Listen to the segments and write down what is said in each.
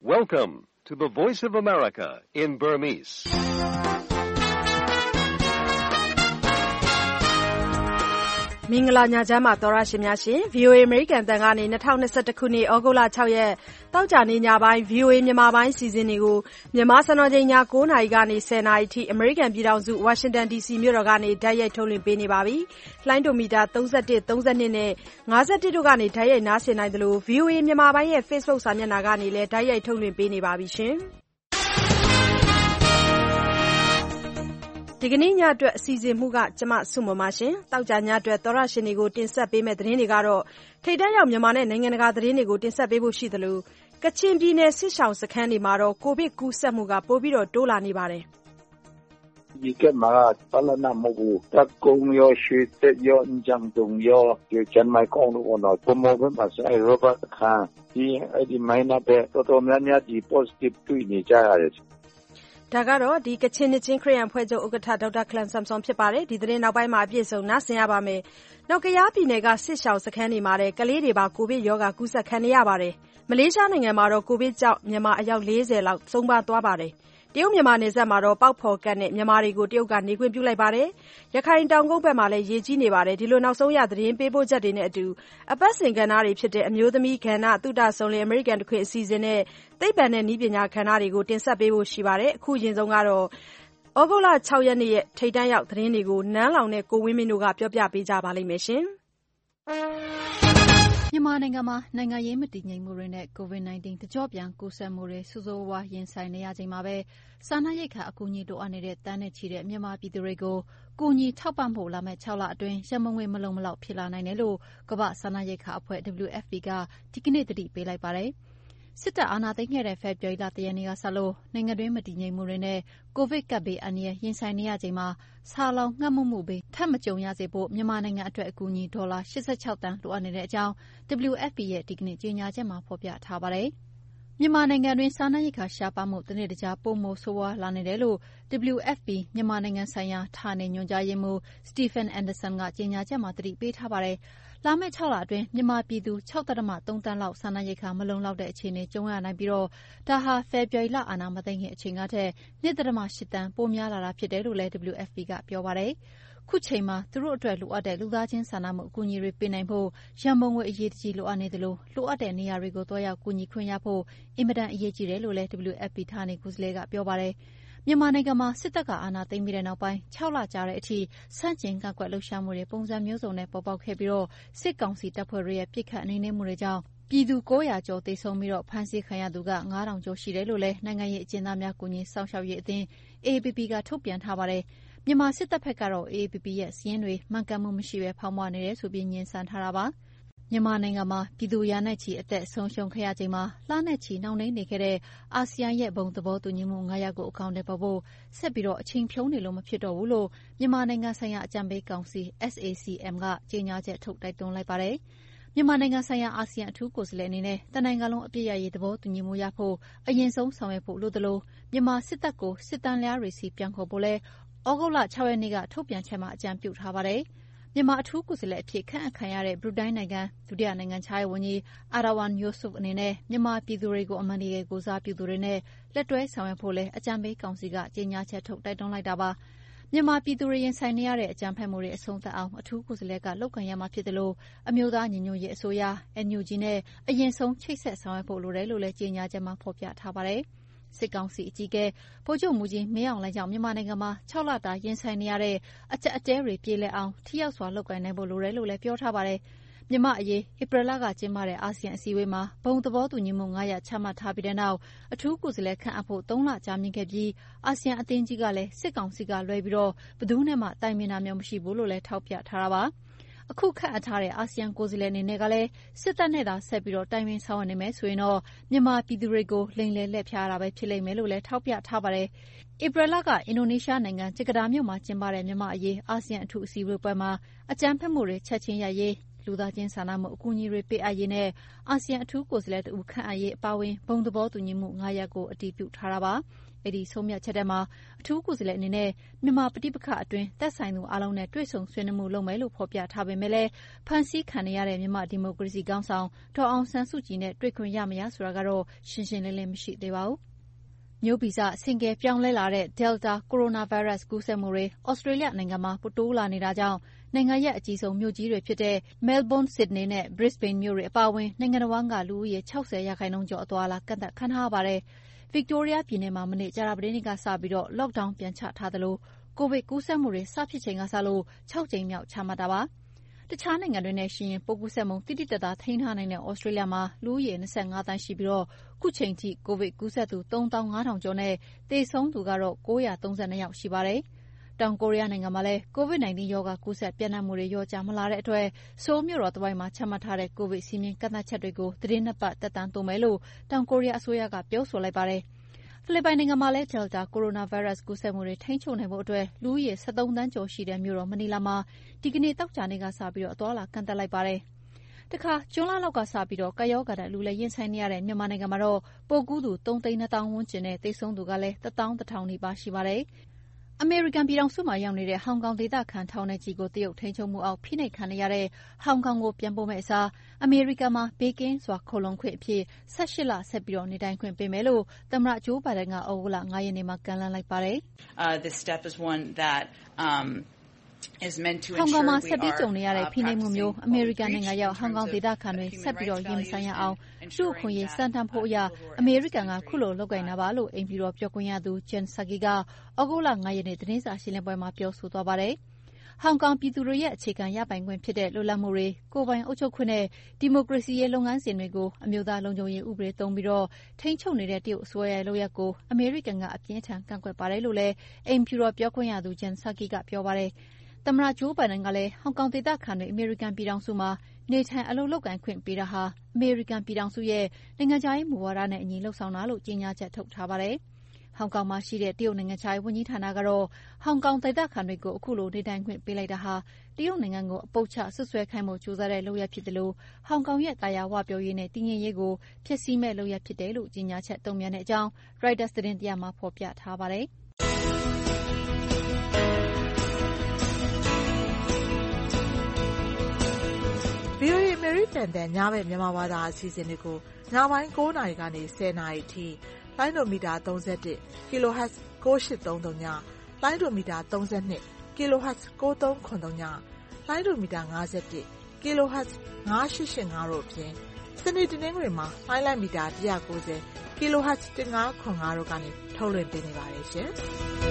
Welcome to the Voice of America in Burmese. ။မင်္ဂလာညချမ်းပါသောရရှင်များရှင် VOA American တန်ကနေ2021ခုနှစ်ဩဂုတ်လ6ရက်တောက်ကြနေညပိုင်း VOA မြန်မာပိုင်းစီစဉ်တွေကိုမြန်မာစံတော်ချိန်ည9:00နာရီကနေ10:00နာရီထိ American ပြည်ထောင်စု Washington DC မြို့တော်ကနေဓာတ်ရိုက်ထုတ်လွှင့်ပေးနေပါပြီ။လိုင်းဒိုမီတာ31 32နဲ့51တို့ကနေဓာတ်ရိုက်နားဆင်နိုင်သလို VOA မြန်မာပိုင်းရဲ့ Facebook စာမျက်နှာကနေလည်းဓာတ်ရိုက်ထုတ်လွှင့်ပေးနေပါပြီရှင်။ဒီကနေ့ညအတွက်အစီအစဉ်မှုကကျမဆုမမရှင်တောက်ကြညအတွက်သောရရှင်တွေကိုတင်ဆက်ပေးမယ့်သတင်းတွေကတော့ထိပ်တန်းရောက်မြန်မာနဲ့နိုင်ငံတကာသတင်းတွေကိုတင်ဆက်ပေးဖို့ရှိသလိုကချင်ပြည်နယ်စစ်ဆောင်စခန်းတွေမှာတော့ကိုဗစ်ကူးစက်မှုကပိုပြီးတော့တိုးလာနေပါတယ်ဒီကမှာပလနာမဘူတက်ကုံရောရှိတဲ့ရောအင်ဂျန်တုံရောဒီချန်မိုင်ကောင်တို့တော့ပမောဘမှာဆိုင်ရောဘတ်ခါဒီမိုင်းနာတဲ့တော်များများဒီ positive တွေ့နေကြရတယ်ဒါကတော့ဒီကချင်နှစ်ချင်းခရစ်ယာန်ဖွဲ့ချုပ်ဥက္ကဋ္ဌဒေါက်တာခလမ်ဆမ်ဆွန်ဖြစ်ပါတယ်ဒီသတင်းနောက်ပိုင်းမှာအပြည့်စုံနားဆင်ရပါမယ်နောက်ကယားပြည်နယ်ကစစ်ရှောင်စခန်းတွေမှာလည်းကလေးတွေပါကိုဗစ်ရောဂါကူးစက်ခံနေရပါတယ်မလေးရှားနိုင်ငံမှာတော့ကိုဗစ်ကြောင့်မြန်မာအယောက်40လောက်ဆုံးပါသွားပါတယ်တရုတ်မြန်မာနယ်စပ်မှာတော့ပေါက်ဖော်ကတ်နဲ့မြန်မာတွေကိုတရုတ်ကနေခွင့်ပြုလိုက်ပါတယ်ရခိုင်တောင်ကုန်းဘက်မှာလည်းရေကြီးနေပါတယ်ဒီလိုနောက်ဆုံးရသတင်းပေးပို့ချက်တွေနဲ့အတူအပတ်စဉ်ကဏ္ဍတွေဖြစ်တဲ့အမျိုးသမီးကဏ္ဍသုတဆုံလင်အမေရိကန်တခွင်အစီအစဉ်နဲ့သိပ္ပံနဲ့နည်းပညာကဏ္ဍတွေကိုတင်ဆက်ပေးဖို့ရှိပါတယ်အခုရင်ဆုံးကတော့ဩဂုတ်လ6ရက်နေ့ရဲ့ထိပ်တန်းရောက်သတင်းတွေကိုနန်းလောင်နဲ့ကိုဝင်းမင်းတို့ကပြောပြပေးကြပါလိမ့်မယ်ရှင်မြန်မာနိုင်ငံမှာနိုင်ငံရေးမတည်ငြိမ်မှုတွေနဲ့ COVID-19 တကျော့ပြန်ကူးစက်မှုတွေဆိုးဆိုးဝါးရင်ဆိုင်နေရချိန်မှာပဲစားနပ်ရိက္ခာအကူအညီလိုအပ်နေတဲ့တန်းနဲ့ချီတဲ့မြန်မာပြည်သူတွေကိုကူညီထောက်ပံ့ဖို့လာမယ့်6လအတွင်းရန်မငွေမလုံမလောက်ဖြစ်လာနိုင်တယ်လို့ကမ္ဘာ့စားနပ်ရိက္ခာအဖွဲ့ WFP ကဒီကနေ့သတိပေးလိုက်ပါတယ်စစ်တပ်အာဏာသိမ်းခဲ့တဲ့ဖေဖော်ဝါရီလ1ရက်နေ့ကစလို့နိုင်ငံတွင်းမတည်ငြိမ်မှုတွေနဲ့ကိုဗစ်ကပ်ဘေးအန္တရာယ်ရင်ဆိုင်နေရချိန်မှာဆာလောင်ငတ်မွတ်မှုဘေးထပ်မကြုံရစေဖို့မြန်မာနိုင်ငံအတွက်အကူအညီဒေါ်လာ86တန်းလိုအပ်နေတဲ့အကြောင်း WFP ရဲ့ဒီကနေ့ကြေညာချက်မှာဖော်ပြထားပါတယ်။မြန်မာနိုင်ငံတွင်းစားနပ်ရိက္ခာရှားပါးမှုတစ်နေ့တစ်ခြားပိုမိုဆိုးဝါးလာနေတယ်လို့ WFP မြန်မာနိုင်ငံဆိုင်ရာဌာနေညွှန်ကြားရေးမှူး Stephen Anderson ကကြေညာချက်မှာသတိပေးထားပါတယ်။လာမယ့်6လအတွင်းမြန်မာပြည်သူ 6.3 တန်းလောက်စားနပ်ရိက္ခာမလုံလောက်တဲ့အခြေအနေကြုံရနိုင်ပြီးတော့ဒါဟာဖေဖော်ဝါရီလအာဏာမသိမ်းခင်အချိန်ကထက် 2.8 တန်းပိုများလာတာဖြစ်တယ်လို့လည်း WFP ကပြောပါတယ်။ခုချိန်မှာသူတို့အတွက်လိုအပ်တဲ့လူသားချင်းစာနာမှုအကူအညီတွေပေးနိုင်ဖို့ရန်ပုံငွေအရေးတကြီးလိုအပ်နေသလိုလိုအပ်တဲ့နေရာတွေကိုတွားရောက်ကူညီခွင့်ရဖို့အင်မတန်အရေးကြီးတယ်လို့လည်း WFP ဌာနေကိုယ်စားလှယ်ကပြောပါတယ်။မြန်မာနိုင်ငံမှာစစ်တပ်ကအာဏာသိမ်းပြီးတဲ့နောက်ပိုင်း6လကြာတဲ့အထိဆန့်ကျင်ကန့်ကွက်လှုပ်ရှားမှုတွေပုံစံမျိုးစုံနဲ့ပေါ်ပေါက်ခဲ့ပြီးတော့စစ်ကောင်စီတပ်ဖွဲ့တွေရဲ့ပစ်ခတ်နှိမ်နင်းမှုတွေကြောင့်ပြည်သူ900ကျော်သေဆုံးပြီးတော့ဖမ်းဆီးခံရသူက9000ကျော်ရှိတယ်လို့လည်းနိုင်ငံရေးအကျဉ်းသားများကူညီစောင့်ရှောက်ရေးအသင်း AAPP ကထုတ်ပြန်ထားပါတယ်။မြန်မာစစ်တပ်ဘက်ကတော့ AAPP ရဲ့စာရင်းတွေမှန်ကန်မှုမရှိဘဲဖောက်ပွနေတယ်ဆိုပြီးညှဉ်းဆန်ထားတာပါ။မြန်မာနိုင်ငံမှာပြည်သူရာနဲ့ချီအသက်ဆုံးရှုံးခဲ့ရချိန်မှာလနဲ့ချီနှောင့်နှေးနေခဲ့တဲ့အာဆီယံရဲ့ဘုံသဘောတူညီမှု9ရပ်ကိုအကောင့်တွေပေါ်ဖို့ဆက်ပြီးတော့အချိန်ဖြုံးနေလို့မဖြစ်တော့ဘူးလို့မြန်မာနိုင်ငံဆိုင်ရာအကြံပေးကောင်စီ SACM ကကြေညာချက်ထုတ်တိုက်တွန်းလိုက်ပါတယ်။မြန်မာနိုင်ငံဆိုင်ရာအာဆီယံအထူးကိုယ်စားလှယ်အနေနဲ့တနိုင်ငံလုံးအပြည့်ရရေးသဘောတူညီမှုရဖို့အရင်ဆုံးဆောင်ရွက်ဖို့လိုသလိုမြန်မာစစ်တပ်ကိုစစ်တမ်းလျားတွေစီပြန်ခေါ်ဖို့လဲဩဂုတ်လ6ရက်နေ့ကထုတ်ပြန်ချက်မှာအကြံပြုထားပါတယ်။မြန်မာအထူးကိုယ်စားလှယ်အဖြစ်ခန့်အပ်ခံရတဲ့ဘရူနိုင်းနိုင်ငံဒုတိယနိုင်ငံခြားရေးဝန်ကြီးအာရဝန်ယိုဆုအနေနဲ့မြန်မာပြည်သူတွေကိုအမှန်တကယ်ကိုစားပြုသူတွေနဲ့လက်တွဲဆောင်ရွက်ဖို့လဲအကြံပေးကောင်စီကကြေညာချက်ထုတ်တိုက်တွန်းလိုက်တာပါမြန်မာပြည်သူတွေရင်ဆိုင်နေရတဲ့အကြမ်းဖက်မှုတွေအဆုံးသတ်အောင်အထူးကိုယ်စားလှယ်ကလုပ်ကိုင်ရမှာဖြစ်တယ်လို့အမျိုးသားညီညွတ်ရေးအစိုးရ NUG နဲ့အရင်ဆုံးချိတ်ဆက်ဆောင်ရွက်ဖို့လိုတယ်လို့လဲကြေညာချက်မှာဖော်ပြထားပါတယ်စစ်ကောင်စီအကြီးအကဲဗိုလ်ချုပ်မှူးကြီးမင်းအောင်လှိုင်ကြောင့်မြန်မာနိုင်ငံမှာ6လတာရင်ဆိုင်နေရတဲ့အကျပ်အတဲတွေပြေလည်အောင်ထိရောက်စွာလုပ်ကိုင်နိုင်ဖို့လိုတယ်လို့လည်းပြောထားပါတယ်။မြန်မာအရေးဧပြီလကကျင်းပတဲ့အာဆီယံအစည်းအဝေးမှာဘုံသဘောတူညီမှု9ရပ်ချမှတ်ထားပြီးတဲ့နောက်အထူးကိုယ်စားလှယ်ခန့်အပ်ဖို့3လကြာမြင့်ခဲ့ပြီးအာဆီယံအသင်းကြီးကလည်းစစ်ကောင်စီကလွှဲပြီးတော့ဘယ်သူနဲ့မှတိုင်ပင်တာမျိုးမရှိဘူးလို့လည်းထောက်ပြထားတာပါ။အခုခန့်အပ်ထားတဲ့အာဆီယံကိုယ်စားလှယ်အနေနဲ့ကလည်းစစ်တပ်နဲ့သာဆက်ပြီးတော့တိုင်ပင်ဆောင်ရွက်နေမယ်ဆိုရင်တော့မြန်မာပြည်သူတွေကိုလိမ်လည်လက်ဖျားတာပဲဖြစ်လိမ့်မယ်လို့လည်းထောက်ပြထားပါတယ်။ဧပြီလကအင်ဒိုနီးရှားနိုင်ငံဂျကာတာမြို့မှာကျင်းပတဲ့မြန်မာအရေးအာဆီယံအထူးအစည်းအဝေးပွဲမှာအကြမ်းဖက်မှုတွေချက်ချင်းရပ်ရေးလူသားချင်းစာနာမှုအကူအညီတွေပေးအပ်ရေးနဲ့အာဆီယံအထူးကိုယ်စားလှယ်တဦးခန့်အပ်ရေးအပါအဝင်ဘုံသဘောတူညီမှု9 ရပ်ကိုအတည်ပြုထားတာပါ။အဲဒီဆုံးဖြတ်ချက်ထဲမှာအထူးကိုယ်စားလှယ်အနေနဲ့မြန်မာပဋိပက္ခအတွင်းသက်ဆိုင်သူအားလုံးနဲ့တွေ့ဆုံဆွေးနွေးမှုလုပ်မယ်လို့ဖော်ပြထားပေမဲ့လည်းဖမ်းဆီးခံနေရတဲ့မြန်မာဒီမိုကရေစီခေါင်းဆောင်ဒေါ်အောင်ဆန်းစုကြည်နဲ့တွေ့ခွင့်ရမရဆိုတာကတော့ရှင်းရှင်းလင်းလင်းမရှိသေးပါဘူး။မျိုးဗီဇဆင့်ကဲပြောင်းလဲလာတဲ့ Delta ကိုရိုနာဗိုင်းရပ်စ်ကူးစက်မှုတွေဩစတြေးလျနိုင်ငံမှာပိုတိုးလာနေတာကြောင့်နိုင်ငံရဲ့အကြီးဆုံးမြို့ကြီးတွေဖြစ်တဲ့ Melbourne, Sydney နဲ့ Brisbane မြို့တွေအပါအဝင်နိုင်ငံတစ်ဝန်းကလူဦးရေ60% ကျော်အသွားအလာကန့်သတ်ခံထားရပါတယ်။ Victoria ပြည်နယ်မှာမနေ့ကြာသပတေးနေ့ကစပြီး Lockdown ပြန်ချထားသလိုကိုဗစ်ကူးစက်မှုတွေစဖြစ်ချိန်ကစလို့6 ကြိမ်မြောက်ချမှတ်တာပါ။တခြားနိုင်ငံတွေနဲ့ယှဉ်ရင်ပိုးကူးစက်မှုတိတိကျကျထိန်းထားနိုင်တဲ့ဩစတြေးလျမှာလူဦးရေ25 သန်းရှိပြီးခုချိန်ထိကိုဗစ်ကူးစက်သူ35,000 ကျော်နဲ့သေဆုံးသူကတော့932 ယောက်ရှိပါတယ်။တောင်ကိုရီးယားနိုင်ငံမှာလည်း COVID-19 ရောဂါကူးစက်ပြန့်နှံ့မှုတွေလျော့ကျမလာတဲ့အတွက်ဆိုးလ်မြို့တော်တစ်ဝိုက်မှာချမှတ်ထားတဲ့ကိုဗစ်စည်းမျဉ်းကန့်သတ်ချက်တွေကိုသီတင်း 2 ပတ်သက်တမ်းတိုးမယ်လို့တောင်ကိုရီးယားအစိုးရကပြောဆိုလိုက်ပါတယ်။ဖိလစ်ပိုင်နိုင်ငံမှာလည်း Delta ကိုရိုနာဗိုင်းရပ်စ်ကူးစက်မှုတွေထိန်းချုပ်နိုင်ဖို့အတွက်လူဦးရေ13 သန်းကျော်ရှိတဲ့မြို့တော်မနီလာမှာဒီကနေ့သောကြာနေ့ကစပြီးအသွားအလာကန့်သတ်လိုက်ပါတယ်။တခါဇွန်လလောက်ကစပြီးကပ်ရောဂါနဲ့လူလည်းရင်ဆိုင်နေရတဲ့မြန်မာနိုင်ငံမှာတော့ပိုးကူးသူ3,200,000 ဝန်းကျင်နဲ့သေဆုံးသူကလည်း11,000 နီးပါးရှိပါတယ်။အမေရိကန်ပြည်ထောင်စုမှာရောက်နေတဲ့ဟောင်ကောင်ဒေသခံထောင်နဲ့ချီကိုတရုတ်ထိန်းချုပ်မှုအောက်ဖိနှိပ်ခံနေရတဲ့ဟောင်ကောင်ကိုပြန်ပို့မယ့်အစားအမေရိကန်မှာဘေးကင်းစွာခိုလှုံခွင့်အဖြစ်18 လဆက်ပြီးနေထိုင်ခွင့်ပေးမယ်လို့သမ္မတဂျိုးဘိုင်ဒန်ကဩဂုတ်လ9 ရက်နေ့မှာကမ်းလှမ်းလိုက်ပါတယ်။ This step is one that ဟောင်ကောင်မှာဆက်ပြီးကြုံနေရတဲ့ဖိနှိပ်မှုမျိုးအမေရိကန်နိုင်ငံရောက်ဟောင်ကောင်ဒေသခံတွေဆက်ပြီးရင်မဆိုင်ရအောင်လူ့အခွင့်အရေးစံတန်ဖိုးအရအမေရိကန်ကခုလိုလုပ်ကိုင်တာပါလို့အိမ်ဖြူတော်ပြောခွင့်ရသူ Jen Psaki ကဩဂုတ်လ9 ရက်နေ့သတင်းစာရှင်းလင်းပွဲမှာပြောဆိုသွားပါတယ်။ဟောင်ကောင်ပြည်သူတွေရဲ့အခြေခံရပိုင်ခွင့်ဖြစ်တဲ့လွတ်လပ်မှုတွေကိုယ်ပိုင်အုပ်ချုပ်ခွင့်နဲ့ဒီမိုကရေစီရေးလုပ်ငန်းစဉ်တွေကိုအမျိုးသားလုံခြုံရေးဥပဒေသုံးပြီးထိန်းချုပ်နေတဲ့တရုတ်အစိုးရရဲ့လုပ်ရပ်ကိုအမေရိကန်ကအပြင်းအထန်ကန့်ကွက်ပါတယ်လို့လည်းအိမ်ဖြူတော်ပြောခွင့်ရသူ Jen Psaki ကပြောပါတယ်။သမ္မတဂျိုးဘိုင်ဒန်ကလည်းဟောင်ကောင်ဒေသခံတွေအမေရိကန်ပြည်ထောင်စုမှာနေထိုင်အလုပ်လုပ်ကိုင်ခွင့်ပေးတာဟာအမေရိကန်ပြည်ထောင်စုရဲ့နိုင်ငံခြားရေးမူဝါဒနဲ့အညီလုပ်ဆောင်တာလို့ကြေညာချက်ထုတ်ထားပါတယ်။ဟောင်ကောင်မှာရှိတဲ့တရုတ်နိုင်ငံခြားရေးဝန်ကြီးဌာနကတော့ဟောင်ကောင်ဒေသခံတွေကိုအခုလိုနေထိုင်ခွင့်ပေးလိုက်တာဟာတရုတ်နိုင်ငံကိုအပုပ်ချဆွဆွဲခိုင်းဖို့ကြိုးစားတဲ့လုပ်ရပ်ဖြစ်တယ်လို့ဟောင်ကောင်ရဲ့သာယာဝပြောရေးနဲ့တည်ငြိမ်ရေးကိုဖျက်ဆီးမဲ့လုပ်ရပ်ဖြစ်တယ်လို့ကြေညာချက်တုံ့ပြန်တဲ့အကြောင်း Reuters သတင်းတရပ်မှာဖော်ပြထားပါတယ်။ VOA အမေရိကန်တန်ညဘက်မြန်မာဘာသာအစီအစဉ်တွေကိုညပိုင်း9 နာရီကနေ10 နာရီအထိလိုင်းဒိုမီတာ31 kHz 9833ညလိုင်းဒိုမီတာ32 kHz 9393ညလိုင်းဒိုမီတာ51 kHz 9885တို့အပြင်စနေတနင်္ဂနွေမှာလိုင်းမီတာ190 kHz 1505တို့ကနေထုတ်လွှင့်ပေးနေပါတယ်ရှင်။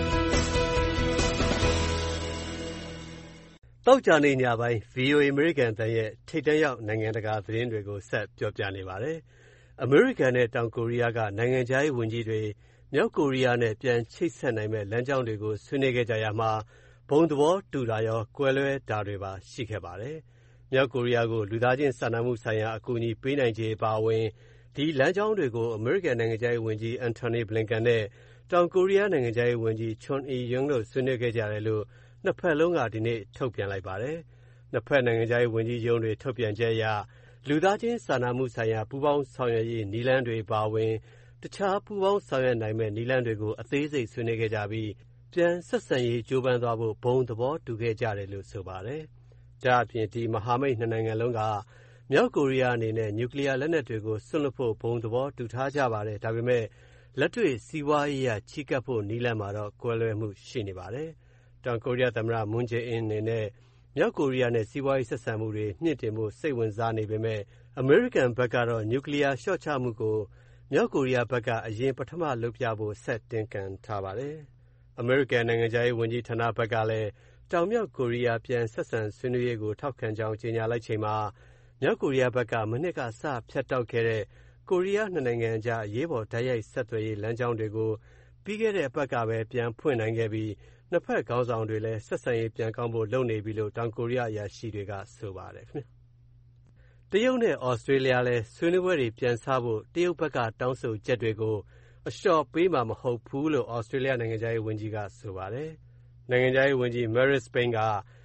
တောက်ကြနေညပိုင်း VOA အမေရိကန်တန်ရဲ့ထိပ်တန်းရောက်နိုင်ငံတကာသတင်းတွေကိုဆက်ပြောပြနေပါတယ်။အမေရိကန်နဲ့တောင်ကိုရီးယားကနိုင်ငံခြားရေးဝန်ကြီးတွေမြောက်ကိုရီးယားနဲ့ပြန်ချိတ်ဆက်နိုင်မဲ့လမ်းကြောင်းတွေကိုဆွေးနွေးခဲ့ကြရမှာဘုံသဘောတူတာရောကွဲလွဲတာတွေပါရှိခဲ့ပါတယ်။မြောက်ကိုရီးယားကိုလူသားချင်းစာနာမှုဆိုင်ရာအကူအညီပေးနိုင်ခြေပါဝင်ဒီလမ်းကြောင်းတွေကိုအမေရိကန်နိုင်ငံခြားရေးဝန်ကြီး Antony Blinken နဲ့တောင်ကိုရီးယားနိုင်ငံခြားရေးဝန်ကြီး Chon Eui-yong တို့ဆွေးနွေးခဲ့ကြတယ်လို့နှစ်ဖက်လုံးကဒီနေ့ထုတ်ပြန်လိုက်ပါတယ်။နှစ်ဖက်နိုင်ငံခြားရေးဝန်ကြီးရုံးတွေထုတ်ပြန်ချက်အရလူသားချင်းစာနာမှုဆိုင်ရာပူးပေါင်းဆောင်ရွက်ရေးနည်းလမ်းတွေပါဝင်တခြားပူးပေါင်းဆောင်ရွက်နိုင်မဲ့နည်းလမ်းတွေကိုအသေးစိတ်ဆွေးနွေးခဲ့ကြပြီးပြန်ဆက်ဆံရေးကြိုးပမ်းသွားဖို့ဘုံသဘောတူခဲ့ကြတယ်လို့ဆိုပါတယ်။ဒါ့အပြင်ဒီမဟာမိတ်နှစ်နိုင်ငံလုံးကမြောက်ကိုရီးယားအနေနဲ့နျူကလ িয়ার လက်နက်တွေကိုစွန့်လွှတ်ဖို့ဘုံသဘောတူထားကြပါတယ်။ဒါပေမဲ့လက်တွေ့စီးပွားရေးချဉ်းကပ်ဖို့နည်းလမ်းမှာတော့ကွဲလွဲမှုရှိနေပါတယ်။တောင်ကိုရီးယားသမ္မတမွန်းဂျေအင်းအနေနဲ့မြောက်ကိုရီးယားနဲ့စီးပွားရေးဆက်ဆံမှုတွေမြင့်တင်ဖို့စိတ်ဝင်စားနေပေမဲ့အမေရိကန်ဘက်ကတော့နျူကလ িয়ার လျှော့ချမှုကိုမြောက်ကိုရီးယားဘက်ကအရင်ပထမလုပ်ပြဖို့ဆက်တင်းကန်ထားပါတယ်။အမေရိကန်နိုင်ငံခြားရေးဝန်ကြီးဌာနဘက်ကလည်းတောင်မြောက်ကိုရီးယားပြန်ဆက်ဆံဆွေးနွေးရေးကိုထောက်ခံကြောင်းကြေညာလိုက်ချိန်မှာမြောက်ကိုရီးယားဘက်ကမနှစ်ကစဖြတ်တောက်ခဲ့တဲ့ကိုရီးယားနှစ်နိုင်ငံအကြားအရေးပေါ်တိုက်ရိုက်ဆက်သွယ်ရေးလမ်းကြောင်းတွေကိုပြီးခဲ့တဲ့အပတ်ကပဲပြန်ဖွင့်နိုင်ခဲ့ပြီးနှစ်ဖက်ခေါင်းဆောင်တွေလည်းဆက်ဆံရေးပြန်ကောင်းဖို့လုပ်နေပြီလို့တောင်ကိုရီးယားအရာရှိတွေကဆိုပါတယ်ခင်ဗျ။တရုတ်နဲ့ဩစတြေးလျလည်းဆွေးနွေးပွဲတွေပြန်စဖို့တရုတ်ဘက်ကတောင်းဆိုချက်တွေကိုအလျှော့ပေးမှာမဟုတ်ဘူးလို့ဩစတြေးလျနိုင်ငံခြားရေးဝန်ကြီးကဆိုပါတယ်။နိုင်ငံခြားရေးဝန်ကြီး Marise Payne က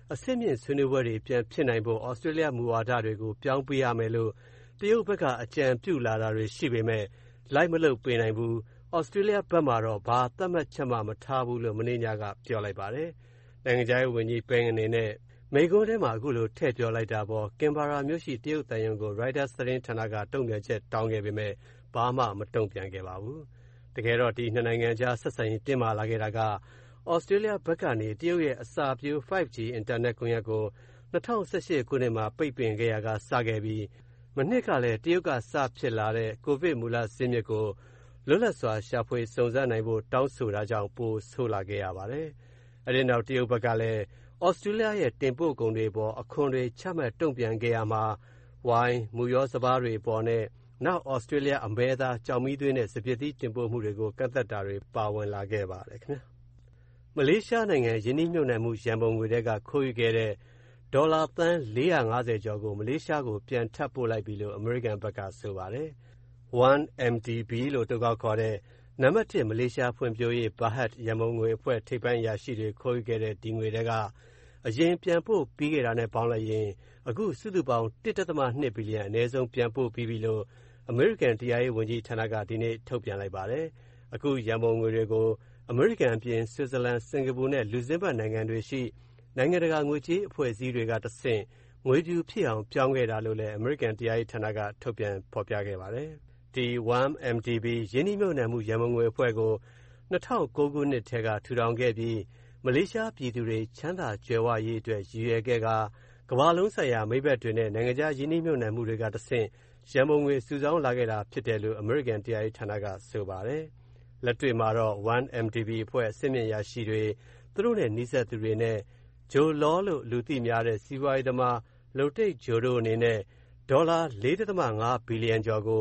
အဆင့်မြင့်ဆွေးနွေးပွဲတွေပြန်ဖြစ်နိုင်ဖို့ဩစတြေးလျမူဝါဒတွေကိုပြောင်းပေးရမယ်လို့တရုတ်ဘက်ကအကြံပြုလာတာတွေရှိပေမဲ့လိုက်မလုပ်ပေးနိုင်ဘူးဩစတြေးလျဘက်မှာတော့ဘာသတ်မှတ်ချက်မှမထားဘူးလို့မနေ့ညကပြောလိုက်ပါတယ်။နိုင်ငံခြားရေးဝန်ကြီးပင်းအနေနဲ့မိန့်ခွန်းထဲမှာအခုလိုထည့်ပြောလိုက်တာပေါ်ကင်ဘာရာမြို့ရှိတရုတ်သံရုံးကို Reuters သတင်းဌာနကတုံ့ပြန်ချက်တောင်းခဲ့ပေမဲ့ဘာမှမတုံ့ပြန်ခဲ့ပါဘူး။တကယ်တော့ဒီနှစ်နိုင်ငံကြားဆက်ဆံရေးတင်းမာလာခဲ့တာကဩစတြေးလျဘက်ကနေတရုတ်ရဲ့အစာပြို 5G အင်တာနက်ကွန်ရက်ကို2018ခုနှစ်မှာပိတ်ပင်ခဲ့ရာကစခဲ့ပြီးမနှစ်ကလည်းတရုတ်ကစဖြစ်လာတဲ့ကိုဗစ်မူလဇစ်မြစ်ကိုလွတ်လပ်စွာရှာဖွေစုံစမ်းနိုင်ဖို့တောင်းဆိုတာကြောင့်ပိုဆိုးလာခဲ့ရပါတယ်။အဲဒီနောက်တရုတ်ဘက်ကလည်းဩစတြေးလျရဲ့တင်ပို့ကုန်တွေပေါ်အခွန်တွေချမှတ်တုံ့ပြန်ခဲ့ရမှာဝိုင်းမူရောစပါးတွေပေါ်နဲ့နောက်ဩစတြေးလျအမဲသားကြောင်မီးသွေးနဲ့စပျစ်သီးတင်ပို့မှုတွေကိုကန့်သတ်တာတွေပါဝင်လာခဲ့ပါတယ်ခင်ဗျာ။မလေးရှားနိုင်ငံယင်းနှိမ့်ညွတ်နှံမှုရန်ပုံငွေတွေကခိုးယူခဲ့တဲ့ဒေါ်လာသန်း450ကျော်ကိုမလေးရှားကိုပြန်ထပ်ပို့လိုက်ပြီလို့အမေရိကန်ဘက်ကဆိုပါတယ်။ 1MDB လို့တုတ်ကောက်ခေါ်တဲ့နံပါတ်1မလေးရှားဖွံ့ဖြိုးရေးဘာဟတ်ရန်ပုံငွေအဖွဲ့ထိပ်ပိုင်းအရာရှိတွေခိုးယူခဲ့တဲ့ဒီငွေတွေကအရင်ပြန်ပို့ပြီးခဲ့တာနဲ့ပေါင်းလိုက်ရင်အခုစုစုပေါင်း 1.2 ဘီလီယံအနည်းဆုံးပြန်ပို့ပြီးပြီလို့အမေရိကန်တရားရေးဝန်ကြီးဌာနကဒီနေ့ထုတ်ပြန်လိုက်ပါတယ်။အခုရန်ပုံငွေတွေကိုအမေရိကန်အပြင်ဆွစ်ဇာလန်စင်ကာပူနဲ့လူဇင်ဘတ်နိုင်ငံတွေရှိနိုင်ငံတကာငွေကြေးအဖွဲ့အစည်းတွေကတဆင့်ငွေပြူဖြစ်အောင်ပြောင်းခဲ့တာလို့လည်းအမေရိကန်တရားရေးဌာနကထုတ်ပြန်ဖော်ပြခဲ့ပါတယ်။ဒီ 1MDB ရင်းနှီးမြှုပ်နှံမှုရန်ပုံငွေအဖွဲ့ကို2009ခုနှစ်ထဲကထူထောင်ခဲ့ပြီးမလေးရှားပြည်သူတွေချမ်းသာကြွယ်ဝရေးအတွက်ရည်ရွယ်ခဲ့ကကမ္ဘာလုံးဆိုင်ရာမိတ်ဘက်တွေနဲ့နိုင်ငံခြားရင်းနှီးမြှုပ်နှံမှုတွေကတဆင့်ရန်ပုံငွေစုဆောင်းလာခဲ့တာဖြစ်တယ်လို့အမေရိကန်တရားရေးဌာနကဆိုပါတယ်။လက်တွေ့မှာတော့ 1MDB အဖွဲ့အဆင့်မြင့်ရာရှိတွေသူတို့နဲ့နှိစက်သူတွေနဲ့ဂျိုလောလို့လူသိများတဲ့စီးပွားရေးသမားလုံတိတ်ဂျိုတို့အနေနဲ့ဒေါ်လာ 4.5 ဘီလီယံကျော်ကို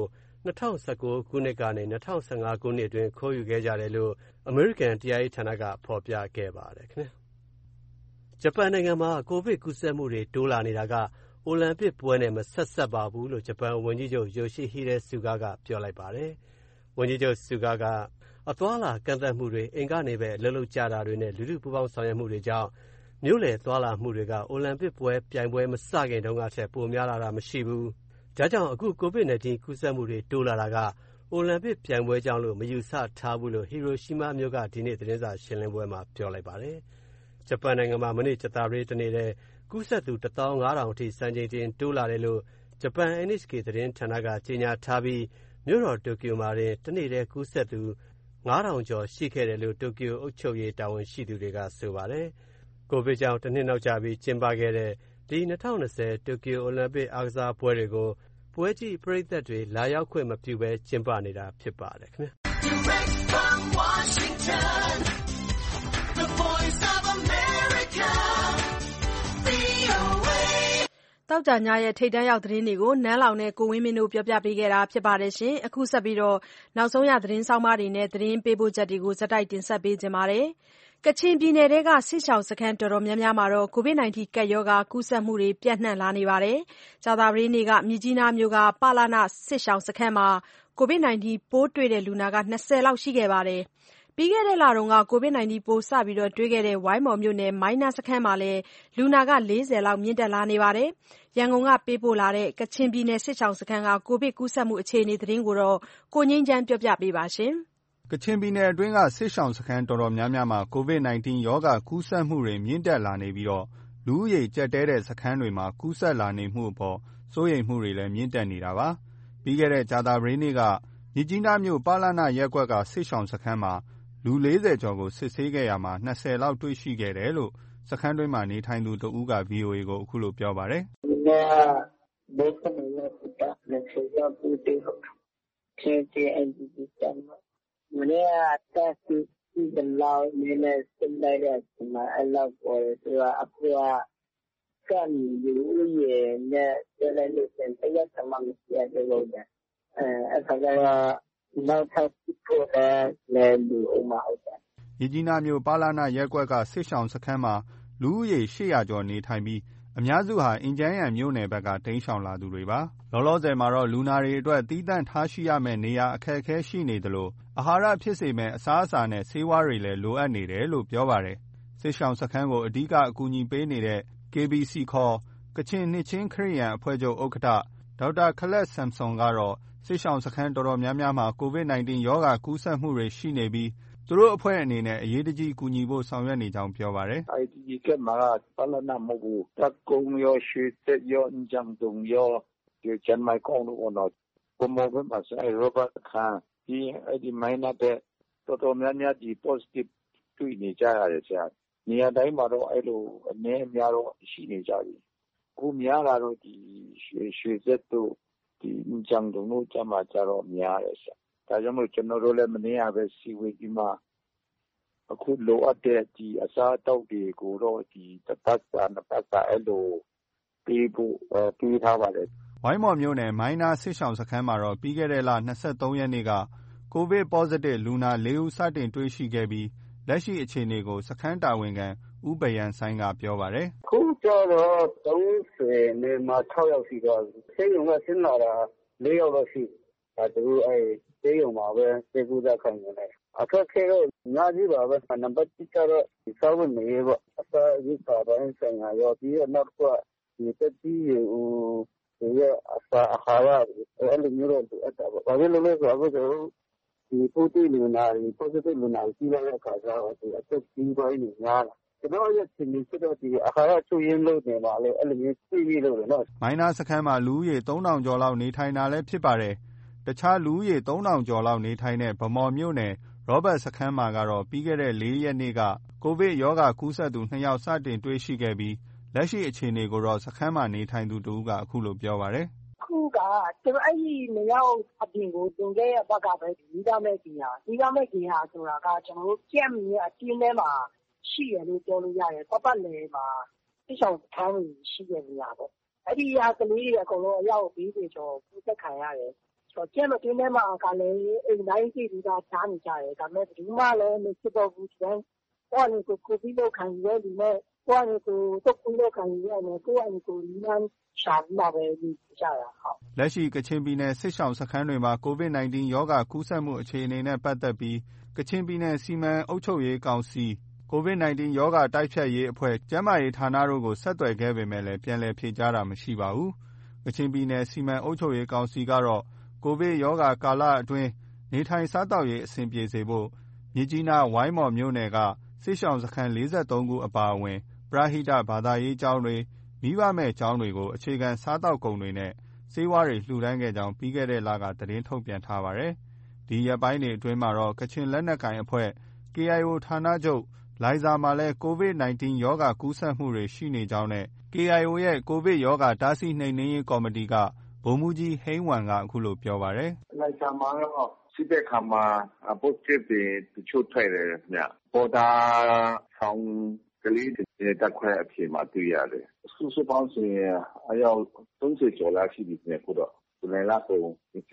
2019ခုနှစ်ကနေ2015ခုနှစ်အတွင်းခိုးယူခဲ့ကြတယ်လို့အမေရိကန်တရားရေးဌာနကဖော်ပြခဲ့ပါတယ်ခင်ဗျာ။ဂျပန်နိုင်ငံမှာကိုဗစ်ကူးစက်မှုတွေတိုးလာနေတာကအိုလံပစ်ပွဲနဲ့မဆက်စပ်ပါဘူးလို့ဂျပန်ဝန်ကြီးချုပ်ယိုရှိဟီဒဲဆူဂါကပြောလိုက်ပါတယ်။ဝန်ကြီးချုပ်ဆူဂါကအသွားလာကန့်သတ်မှုတွေအိမ်ကနေပဲအလုပ်လုပ်ကြတာတွေနဲ့လူထုပူးပေါင်းဆောင်ရွက်မှုတွေကြောင့်မြို့လယ်သွားလာမှုတွေကအိုလံပစ်ပွဲပြိုင်ပွဲမစခင်တုန်းကထက်ပိုများလာတာမရှိဘူး။ဒါကြောင့်အခုကိုဗစ် -19 ကူးစက်မှုတွေတိုးလာတာကအိုလံပစ်ပြိုင်ပွဲကြောင့်လို့မယူဆထားဘူးလို့ဟီရိုရှီးမားမြို့ကဒီနေ့သတင်းစာရှင်းလင်းပွဲမှာပြောလိုက်ပါတယ်။ဂျပန်နိုင်ငံမှာမနေ့ကြာသပတေးတနေ့တည်းကူးစက်သူ 15000 အထိစံချိန်တင်တိုးလာတယ်လို့ဂျပန် NHK သတင်းဌာနကကြေညာထားပြီးမြို့တော်တိုကျိုမှာတင်တနေ့တည်းကူးစက်သူ 5000 ကျော်ရှိခဲ့တယ်လို့တိုကျိုအုပ်ချုပ်ရေးတာဝန်ရှိသူတွေကဆိုပါတယ်။ကိုဗစ်ကြောင့်တစ်နှစ်နောက်ကျပြီးကျင်းပခဲ့တဲ့ဒီ2020တိုကျိုအိုလံပစ်အားကစားပွဲတွေကိုပွဲကြည့်ပရိသတ်တွေလာရောက်ခွင့်မပြုဘဲကျင်းပနေတာဖြစ်ပါတယ်ခင်ဗျာ။ Direct from Washington, the voice of America, VOA တောက်ကြညရဲ့ထိတ်တန့်ရောက်သတင်းတွေကိုနန်းလောင်နဲ့ကိုဝင်းမင်းတို့ပြောပြပေးခဲ့တာဖြစ်ပါတယ်ရှင်။အခုဆက်ပြီးတော့နောက်ဆုံးရသတင်းဆောင်မတွေနဲ့သတင်းပေးပို့ချက်တွေကိုဇက်တိုက်တင်ဆက်ပေးကြပါမယ်။ကချင်ပြည်နယ်ထဲကစစ်ရှောင်စခန်းတော်တော်များများမှာကိုဗစ် -19 ကပ်ရောဂါကူးစက်မှုတွေပြန့်နှံ့လာနေပါတယ်။ကြာသပတေးနေ့ကမြစ်ကြီးနားမြို့ကပလနစစ်ရှောင်စခန်းမှာကိုဗစ် -19 ပိုးတွေ့လူနာ20လောက်ရှိခဲ့ပါတယ်။ပြီးခဲ့တဲ့လကကိုဗစ် -19 ပိုးစတွေ့ခဲ့တဲ့ဝိုင်းမော်မြို့နယ်မိုင်းနားစခန်းမှာလည်းလူနာ40လောက်မြင့်တက်လာနေပါတယ်။ရန်ကုန်ကပေးပို့လာတဲ့ကချင်ပြည်နယ်စစ်ရှောင်စခန်းကကိုဗစ်ကူးစက်မှုအခြေအနေသတင်းကိုကိုငြိမ်းချမ်းပြောပြပေးပါမယ်။ကချင်ပြည်နယ်အတွင်းကစစ်ရှောင်စခန်းတော်တော်များများမှာ COVID-19 ရောဂါကူးစက်မှုတွေမြင့်တက်လာနေပြီးလူဦးရေကျပ်တည်းတဲ့စခန်းတွေမှာကူးစက်လာနေမှုအပေါ်စိုးရိမ်မှုတွေလည်းမြင့်တက်နေတာပါ။ပြီးခဲ့တဲ့ကြာသပတေးနေ့ကမြစ်ကြီးနားမြို့ပလနရပ်ကွက်ကစစ်ရှောင်စခန်းမှာလူ40ကျော်ကိုစစ်ဆေးခဲ့ရာမှာ20လောက်တွေ့ရှိခဲ့တယ်လို့စခန်းတွင်းမှာနေထိုင်သူတဦးက VOA ကိုအခုလိုပြောပါတယ်။ "ဒီကဘိုးကမလို့တာ20ရောက်ပြီဟုတ်။KTNDB တမ်းမနေ့ကတက်စီဒီလောက်နည်းနည်းစင်လိုက်တဲ့အချိန်မှာအဲ့လောက်ပေါ်တယ်သူကအခုကံလူဦးရေနဲ့ပြောလိုက်လို့ရှင်တရက်တမမရှိရတဲ့လို့တယ်အဲ့ဒါကနောက်ထပ်ဖို့လည်းလူအမဟုတ်တယ်။မြစ်ကြီးနားမြို့ပလနရပ်ကွက်ကစစ်ရှောင်စခန်းမှာလူဦးရေ800ကျော်နေထိုင်ပြီးအများစုဟာအင်ဂျန်းယန်မြို့နယ်ဘက်ကတိမ်းရှောင်လာသူတွေပါ။လောလောဆယ်မှာတော့လူနာတွေအတွက်သီးသန့်ထားရှိရမယ့်နေရာအခက်အခဲရှိနေသလိုအာဟာရဖြစ်စေမယ့်အစားအစာနဲ့ဆေးဝါးတွေလည်းလိုအပ်နေတယ်လို့ပြောပါတယ်။စစ်ရှောင်စခန်းကိုအဓိကအကူအညီပေးနေတဲ့ KBC ခေါ်ကချင်နှစ်ချင်းခရစ်ယာန်အဖွဲ့ချုပ်ဥက္ကဋ္ဌဒေါက်တာခလက်ဆမ်ဆွန်ကတော့စစ်ရှောင်စခန်းတော်တော်များများမှာ COVID-19 ရောဂါကူးစက်မှုတွေရှိနေပြီးသူတို့အဖွဲ့အနေနဲ့အရေးတကြီးကူညီဖို့ဆောင်ရွက်နေကြောင်းပြောပါတယ်။ IDP ကမှာပလနာမဘူးတက်ကုံရောရွှေတက်ရောအင်ဂျန်တုံရောဒီချန်မိုင်ကောင်းလို့တော့ဘုံမောဘမှာဆိုင်ရောဘတ်ခါဒီအဲ့ဒီမိုင်းနာတဲ့တော်တော်များများဒီ positive တွေ့နေကြရတယ်ဆရာနေရာတိုင်းမှာတော့အဲ့လိုအနေအများတော့ရှိနေကြပြီခုများလာတော့ဒီရွှေစက်တို့ဒီအင်ဂျန်တုံတို့ကြမှာကြတော့များတယ်ဆရာဒါကြောင့်မို့ကျွန်တော်တို့လည်းမနေရပဲစီဝေးဒီမှာအခုလိုအပ်တဲ့ဒီအစားအသောက်တွေကိုတော့ဒီတစ်ပတ်စာနှစ်ပတ်စာအဲ့လိုပေးဖို့ပေးထားပါတယ်ဝိုင်းမော်မြို့နယ်မိုင်းနာစစ်ရှောင်စခန်းမှာတော့ပြီးခဲ့တဲ့လ23ရက်နေ့ကကိုဗစ် positive လူနာ4ဦးစတင်တွေ့ရှိခဲ့ပြီးလက်ရှိအခြေအနေကိုစခန်းတာဝန်ခံဦးပယံဆိုင်ကပြောပါတယ်ခုကျတော့30နေမှာ6ယောက်ရှိတော့ဆေးရုံကဆင်းလာတာ4ယောက်တော့ရှိသူအဲ့ဆေးရုံမှာပဲစေကူတာခံနေတယ်အခက်ခဲတော့ညာကြီးပါပဲနံပါတ်1ကတော့ဒီစောင်းနေပေါ့အစားအစာပိုင်းဆိုင်ရာရောပြီးတော့နောက်တစ်ခုဒီတက်ကြီးဒီအစားအဟာရအဲ့လိုမျိုးတော့အပ်တာပေါ့ဘာဖြစ်လို့လဲဆိုတော့ဒီပိုးတွေ့လူနာတွေ positive လူနာကြီးလာတဲ့အခါကျတော့ဒီအသက်ကြီးပိုင်းနေများတာကျွန်တော်ရဲ့သင်္ကေတတော့ဒီအခါရချွေရင်းလို့နေပါလေအဲ့လိုမျိုးသိပြီးလို့နော်မိုင်းနာစခန်းမှာလူဦးရေ3000ကျော်လောက်နေထိုင်တာလည်းဖြစ်ပါတယ်တခြားလူဦးရေ3000ကျော်လောက်နေထိုင်တဲ့ဗမော်မြို့နယ်ရောဘတ်စခန်းမှာကတော့ပြီးခဲ့တဲ့4ရက်နေ့ကကိုဗစ်ရောဂါကူးစက်သူ2ယောက်စတင်တွေ့ရှိခဲ့ပြီးလက်ရှိအခြေအနေကိုတော့စခန်းမှာနေထိုင်သူတို့ကအခုလိုပြောပါတယ်ခုကကျွန်တော်အဲ့ဒီ2ယောက်အပြင်ကိုတင်ခဲ့ရဘက်ကပဲဒီကမဲ့ကြီးဟာဆိုတာကကျွန်တော်တို့ကြက်မီရဲ့အတင်းထဲမှာရှိရလို့ပြောလို့ရတယ်ပတ်ပတ်လည်မှာတိကျအောင်ထမ်းနေရှိရနေရပေါ့အဲ့ဒီဟာကလေးတွေအကုန်လုံးအရောက်40ကျော်ကူးစက်ခံရတယ်ကျက်မတင်းထဲမှာကလည်းအိမ်တိုင်းကြည့်ပြီးသားချားနေကြတယ်ဒါပေမဲ့ဒီမှလည်းမဖြစ်တော့ဘူးဒီတိုင်းကိုပြီးတော့ခံရတဲ့ဒီမဲ့ကိုတော့ကိုလို့ခံရတယ်ကိုလီမန်ရှာပြီးမှပဲဒီကြတာဟုတ်လက်ရှိကချင်ပြည်နယ်စစ်ရှောင်စခန်းတွေမှာ COVID-19 ရောဂါကူးစက်မှုအခြေအနေနဲ့ပတ်သက်ပြီးကချင်ပြည်နယ်စီမံအုပ်ချုပ်ရေးကောင်စီ COVID-19 ရောဂါတိုက်ဖျက်ရေးအဖွဲ့ကျန်းမာရေးဌာနတို့ကိုဆက်သွယ်ခဲ့ပေမဲ့လည်းပြန်လည်ဖြေကြားတာမရှိပါဘူးကချင်ပြည်နယ်စီမံအုပ်ချုပ်ရေးကောင်စီကတော့ကိုဗစ်ရောဂါကာလအတွင်းနေထိုင်စားသောက်ရေးအဆင်ပြေစေဖို့မြစ်ကြီးနားဝိုင်းမော်မြို့နယ်ကစစ်ရှောင်စခန်း43ခုအပါအဝင်ပရဟိတဘာသာရေးကျောင်းတွေမိဘမဲ့ကျောင်းတွေကိုအခြေခံစားသောက်ကုန်တွေနဲ့ဆေးဝါးတွေလှူဒါန်းခဲ့ကြောင်းပြီးခဲ့တဲ့လကသတင်းထုတ်ပြန်ထားပါတယ်။ဒီရက်ပိုင်းတွေအတွင်းမှာတော့ကချင်လက်နက်ကိုင်အဖွဲ့ KIO ဌာနချုပ်လိုင်ဇာမှာလည်း COVID-19 ရောဂါကူးစက်မှုတွေရှိနေကြောင်းနဲ့ KIO ရဲ့ကိုဗစ်ရောဂါတားဆီးနှိမ်နင်းရေးကော်မတီကဗိုလ်မှူးကြီးဟိန်းဝမ်ကအခုလိုပြောပါတယ်။လိုင်ဇာမှာတော့စစ်တဲ့ခါမှာ positive တွေတချို့ထွက်တယ်ခင်ဗျ။ပေါ်တာဆောင်ကလေးတွေတက်ခွဲအဖြစ်မှာတွေ့ရတယ်။စုစုပေါင်းဆိုရင်အယောက်30ကျော်လာရှိပြီနဲ့ခုတော့ဒီနေ့လာဆို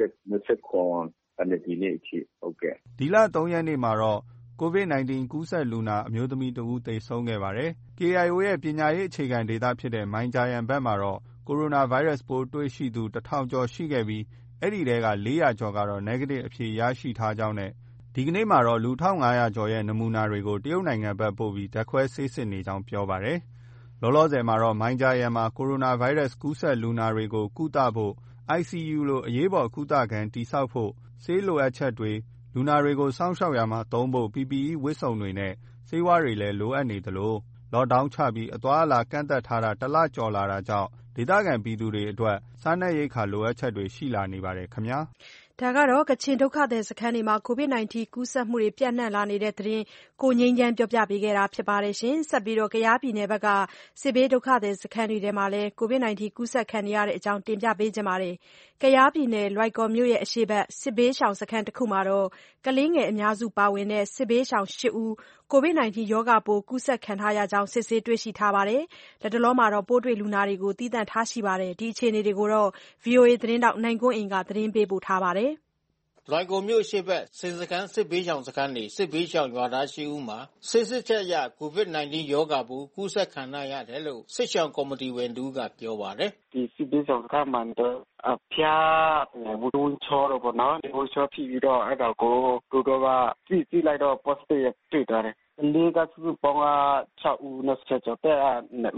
20ခွန်အနေဒီနေ့အထိဟုတ်ကဲ့ဒီလ3ရက်နေ့မှာတော့COVID-19 ကူးစက်လူနာအမျိုးသမီးတဦးသေဆုံးခဲ့ပါတယ်။ KIO ရဲ့ပညာရေးအခြေခံဒေသဖြစ်တဲ့မိုင်ဂျာယန်ဘက်မှာတော့ကိုရိုနာဗိုင်းရပ်စ်ပိုးတွေ့ရှိသူ1000ကျော်ရှိခဲ့ပြီးအဲ့ဒီထဲက400ကျော်ကတော့ negative အဖြေရရှိထားကြောင်းနဲ့ဒီကနေ့မှာတော့လူ1500ကျော်ရဲ့နမူနာတွေကိုတရုတ်နိုင်ငံဘက်ပို့ပြီးဓာတ်ခွဲဆေးစစ်နေကြောင်းပြောပါတယ်။လောလောဆယ်မှာတော့မိုင်ဂျာယန်မှာကိုရိုနာဗိုင်းရပ်စ်ကူးစက်လူနာတွေကိုကုသဖို့ ICU လိုအရေးပေါ်ကုသခန်းတည်ဆောက်ဖို့ဆေးလိုအပ်ချက်တွေလူနာတွေကိုစောင့်ရှောက်ရာမှာသုံးဖို့ PPE ဝတ်စုံတွေနဲ့ဆေးဝါးတွေလည်းလိုအပ်နေသလိုလော့ဒေါင်းချပြီးအသွားအလာကန့်သတ်ထားတာတလကျော်လာတာကြောင့်ဒေသခံပြည်သူတွေအတွက်စားနပ်ရိက္ခာလိုအပ်ချက်တွေရှိလာနေပါတယ်ခင်ဗျာဒါကတော့ကချင်ဒုက္ခသည်စခန်းတွေမှာ COVID-19 ကူးစက်မှုတွေပြန့်နှံ့လာနေတဲ့သတင်းကိုငြိမ်းချမ်းပြောပြပေးခဲ့တာဖြစ်ပါတယ်ရှင်။ဆက်ပြီးတော့ကယားပြည်နယ်ဘက်ကစစ်ဘေးဒုက္ခသည်စခန်းတွေထဲမှာလည်း COVID-19 ကူးစက်ခံနေရတဲ့အကြောင်းတင်ပြပေးကြပါမယ်။ကယားပြည်နယ်လွိုင်ကော်မြို့ရဲ့အရှေ့ဘက်စစ်ဘေးရှောင်စခန်းတစ်ခုမှာတော့ကလေးငယ်အများစုပါဝင်တဲ့စစ်ဘေးရှောင်8ဦးCOVID-19 ရောဂါပိုးကူးစက်ခံထားရကြောင်းစစ်ဆေးတွေ့ရှိထားပါတယ်။လတ်တလောမှာတော့ပိုးတွေ့လူနာတွေကိုသီးသန့်ထားရှိပါတယ်။ဒီအခြေအနေတွေကိုတော့ VOA သတင်းတောက်နိုင်ကွန်းအိမ်ကသတင်းပေးပို့ထားပါတယ်။လွိုင်ကော်မြို့ရှိဘက်စစ်စခန်းစစ်ဘေးရှောင်စခန်းနေစစ်ဘေးရှောင်ရွာသားရှိဦးမှာစစ်ချက်ရ COVID-19 ရောဂါပိုးကူးစက်ခံရတယ်လို့စစ်ရှောင်ကော်မတီဝင်တူကပြောပါတယ်။ဒီစစ်ဘေးရှောင်စခန်းမှာတော့အဖျားဝုန်းချောတော့ပေါ့နော်ဝုန်းချောဖြစ်ပြီးတော့အဲ့ဒါကိုတို့တော့ကကြည့်လိုက်တော့ positive တွေ့သွားတယ်။လေးကစုပေါင်းက6ဦးနဲ့ဆက်ကျော်တဲ့2ဦး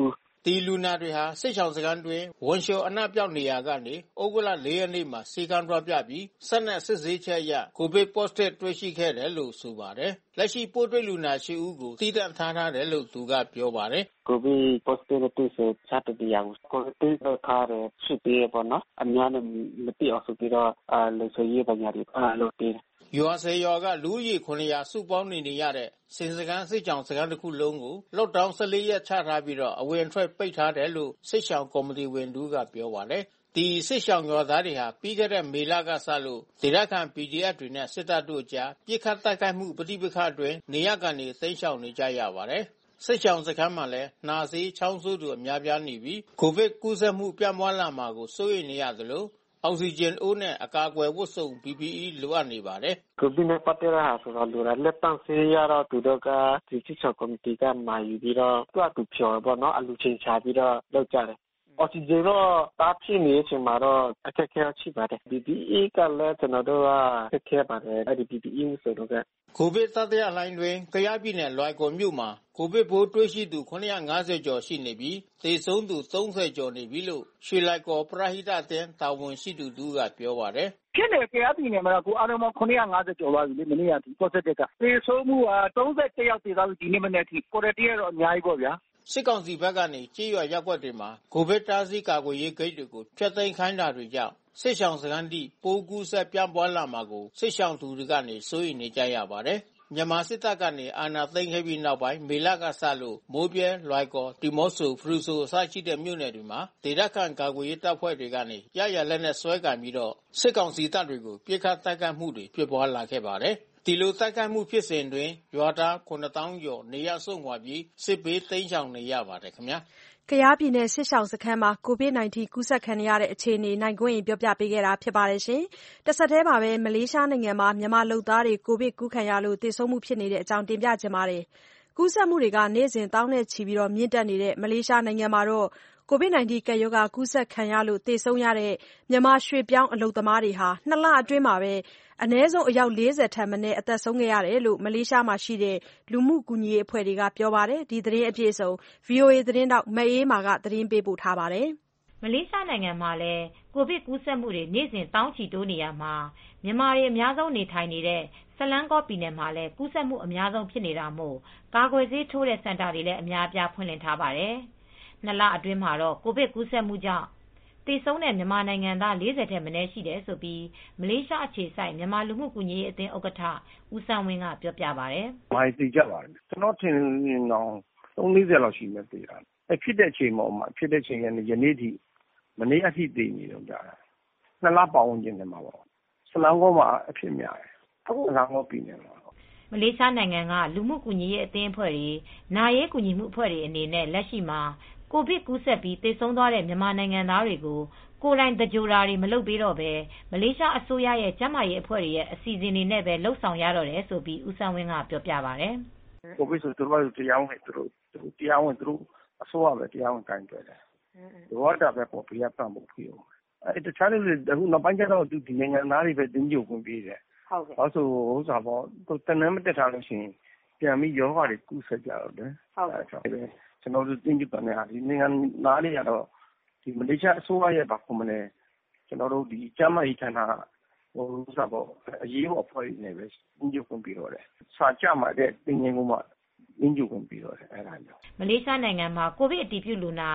ဒီလူနာတွေဟာစစ်ရှောင်စခန်းတွင်ဝန်လျှော်အနှံ့ပျောက်နေရာကနေဩဂုတ်လ 4 ရက်နေ့မှာဆေးကမ်းသွားပြပြီးဆက်နက်စစ်ဆေးချက်အရကိုဗစ် positive တွေ့ရှိခဲ့တယ်လို့ဆိုပါတယ်။လက်ရှိပိုးတွေ့လူနာ 8 ဦးကိုသီးသန့်ထားတယ်လို့သူကပြောပါတယ်။ COVID positive ဆိုချက်တရားကို COVID တော့ထားတယ်ရှိသေးတယ်ပေါ့နော်။အများနဲ့မသိအောင်ဆိုပြီးတော့လူစရေးပညာတွေလုပ်ပေးတယ်။ရွာ10 ရွာကလူဦးရေ 900 စုပေါင်းနေရတဲ့စင်စခန်းစစ်ကြောင်စခန်းတစ်ခုလုံးကို lockdown 14 ရက်ချထားပြီးတော့အဝင်အထွက်ပိတ်ထားတယ်လို့စစ်ရှောင်ကော်မတီဝင်တို့ကပြောပါတယ်။ဒီစစ်ရှောင်ရွာသားတွေဟာပြီးခဲ့တဲ့မေလကစလို့ဒေသခံ PDF တွေနဲ့စစ်တပ်တို့အကြားပြစ်ခတ်တိုက်ခိုက်မှုပဋိပက္ခအတွင်းနေရကနေသိမ်းရှောင်နေကြရပါတယ်။စစ်ရှောင်စခန်းမှာလည်းနှာစေးချောင်းဆိုးသူအများပြားနေပြီးကိုဗစ်ကူးစက်မှုပြန့်ပွားလာမှာကိုစိုးရိမ်နေရသလိုအောက်ဆီဂျင်အိုးနဲ့အကာအကွယ်ဝတ်စုံ PPE လိုအပ်နေပါတယ်။ COVID နဲ့ပတ်သက်တာဆိုတော့လူတွေလက်တန့်ဆေးရတော့သူတို့ကဒီစစ်ဆောင်ကော်မတီကမှာယူပြီးတော့သူ့ဖြော်ပေါ့နော်အလူချင်းချပြီးတော့လုပ်ကြတယ်။အောက်ဆီဂျင်တော့တားဖြစ်နေချိန်မှာတော့အခက်အခဲရှိပါတယ်။ PPE ကလည်းကျွန်တော်တို့ကအခက်အခဲပါတယ်။အဲဒီ PPE ဆိုတော့ကိုဗစ်တတိယလှိုင်းတွင်ကယားပြည်နယ်လွိုင်ကော်မြို့မှာကိုဗစ်ပိုးတွေ့ရှိသူ950ကျော်ရှိနေပြီးသေဆုံးသူ30ကျော်နေပြီလို့ရွှေလွိုင်ကော်ပရဟိတအသင်းတာဝန်ရှိသူတို့ကပြောပါတယ်။ဖြစ်နေတဲ့ကယားပြည်နယ်မှာကိုအားလုံးပေါင်း950ကျော်သွားပြီလေမနေ့ကဒီ positive ကသေဆုံးမှုက31ယောက်သေသွားပြီဒီနေ့မနေ့ထိ positive ကတော့အများကြီးပေါ့ဗျာစစ်ကောင်စီဘက်ကနေကြေးရွာရပ်ကွက်တွေမှာကိုဗစ်တားဆီးကာကွယ်ရေးဂိတ်တွေကိုဖျက်သိမ်းခိုင်းတာတွေကြောင့်စစ်ရှောင်စခန်းတိပိုးကူးဆက်ပြန့်ပွားလာမှာကိုစစ်ရှောင်သူတွေကနေစိုးရိမ်နေကြရပါတယ်။မြန်မာစစ်တပ်ကနေအာဏာသိမ်းခဲ့ပြီးနောက်ပိုင်းမေလကစလို့မိုးပြဲလွိုင်ကော်တီမော့ဆိုဖရူဆိုအစရှိတဲ့မြို့နယ်တွေမှာဒေသခံကာကွယ်ရေးတပ်ဖွဲ့တွေကနေရရလက်နဲ့ဆွဲကင်ပြီးတော့စစ်ကောင်စီတပ်တွေကိုပြစ်ခတ်တိုက်ခိုက်မှုတွေဖြစ်ပွားလာခဲ့ပါတယ်။ဒီလိုတိုက်ခိုက်မှုဖြစ်စဉ်တွင်ရွာသား9000ကျော်နေရစွန့်ခွာပြီးစစ်ဘေးတိမ်းရှောင်နေရပါတယ်ခင်ဗျာ။ကယားပြည်နယ်စစ်ရှောင်စခန်းမှာ COVID-19 ကူးစက်ခံရတဲ့အခြေအနေနိုင်ကွင်းပြောပြပေးခဲ့တာဖြစ်ပါတယ်။တဆက်တည်းမှာပဲမလေးရှားနိုင်ငံမှာမြန်မာလုပ်သားတွေကိုဗစ်ကူးခံရလို့သေဆုံးမှုဖြစ်နေတဲ့အကြောင်းတင်ပြချင်ပါတယ်။ကူးစက်မှုတွေကနေ့စဉ်သောင်းနဲ့ချီပြီးမြင့်တက်နေတဲ့မလေးရှားနိုင်ငံမှာCOVID-19 ကပ်ရောဂါကူးစက်ခံရလို့သေဆုံးရတဲ့မြန်မာရွှေ့ပြောင်းအလုပ်သမားတွေဟာ2 လအတွင်းမှာပဲအနည်းဆုံးအယောက်40ထက်မနည်းအသက်ဆုံးခဲ့ရတယ်လို့မလေးရှားမှာရှိတဲ့လူမှုကူညီရေးအဖွဲ့တွေကပြောပါတယ်။ဒီသတင်းအပြည့်အစုံ VOA သတင်းတောက်မအေးမာကသတင်းပေးပို့ထားပါတယ်။မလေးရှားနိုင်ငံမှာလည်းကိုဗစ်ကူးစက်မှုတွေနေ့စဉ်တောင်းချီတိုးနေရမှာမြန်မာတွေအများဆုံးနေထိုင်နေတဲ့ဆလန်းကောပြည်နယ်မှာလည်းကူးစက်မှုအများဆုံးဖြစ်နေတာမို့ကာကွယ်ဆေးထိုးတဲ့စင်တာတွေလည်းအများအပြားဖွင့်လှစ်ထားပါတယ်။2 လအတွင်းမှာတော့ကိုဗစ်ကူးစက်မှုကြောင့်သေဆုံးတဲ့မြန်မာနိုင်ငံသား40ထက်မနည်းရှိတယ်လို့မလေးရှားအခြေစိုက်မြန်မာလူမှုကူညီရေးအသင်းဥက္ကဋ္ဌဦးစန်းဝင်းကပြောပြပါတယ်။မိုင်းသိကြပါတယ်။ကျွန်တော်ထင်တော့30-40လောက်ရှိမယ်သေးတာ။ဖြစ်တဲ့အချိန်မှာဖြစ်တဲ့အချိန်ကနေယနေ့ထိမနေ့အထိသိနေတော့ကြတာ။2 လပတ်ဝန်းကျင်ထဲမှာပေါ့။ဆလန်းကောမှာအဖြစ်များတယ်။အခုဆလန်းကောပြည်နယ်မှာမလေးရှားနိုင်ငံကလူမှုကူညီရေးအသင်းအဖွဲ့တွေနာရေးကူညီမှုအဖွဲ့တွေအနေနဲ့လက်ရှိမှာကိုဗစ်ကူးစက်ပြီးသေဆုံးသွားတဲ့မြန်မာနိုင်ငံသားတွေကိုကိုယ်တိုင်သကြိုတာတွေမလုပ်ပေးတော့ပဲမလေးရှားအစိုးရရဲ့ကျန်းမာရေးအဖွဲ့တွေရဲ့အစီအစဉ်တွေနဲ့ပဲလှုပ်ဆောင်ရတော့တယ်လို့ဦးစန်းဝင်းကပြောပြပါတယ်။ကိုဗစ်ဆိုသူတို့တရားဝင်သူတို့အစိုးရပဲတရားဝင်ကိုင်တွယ်တယ်။ဒီတော့ဒါပဲပေါ်ပြပမှုဖြစ်အောင်။တခြားတွေအခုနောက်ပိုင်းကျတော့ဒီနိုင်ငံသားတွေပဲတင်းကြပ်ခွင့်ပေးတယ်။ဟုတ်ကဲ့။အဲဆိုဥစ္စာပေါ့တနမ်းမတက်ထားလို့ရှိရင်ပြန်ပြီးရောဂါတွေကူးစက်ကြတော့တယ်။ဟုတ်ကဲ့။ကျွန်တော်တို့တင်းကြပ်တယ်ဟာဒီနိုင်ငံသားတွေကတော့ဒီမလေးရှားအစိုးရရဲ့ဘာမှမလဲကျွန်တော်တို့ဒီကျန်းမာရေးဌာနဥစ္စာပေါ့အရေးပေါ်အဖွဲ့တွေနဲ့ပဲတင်းကြပ်ခွင့်ပေးတော့တယ်။စာကြမှာတဲ့တင်းငင်းကမှတင်းကြပ်ခွင့်ပေးတော့တယ်အဲ့ဒါမျိုးမလေးရှားနိုင်ငံမှာကိုဗစ်အတည်ပြုလူနာ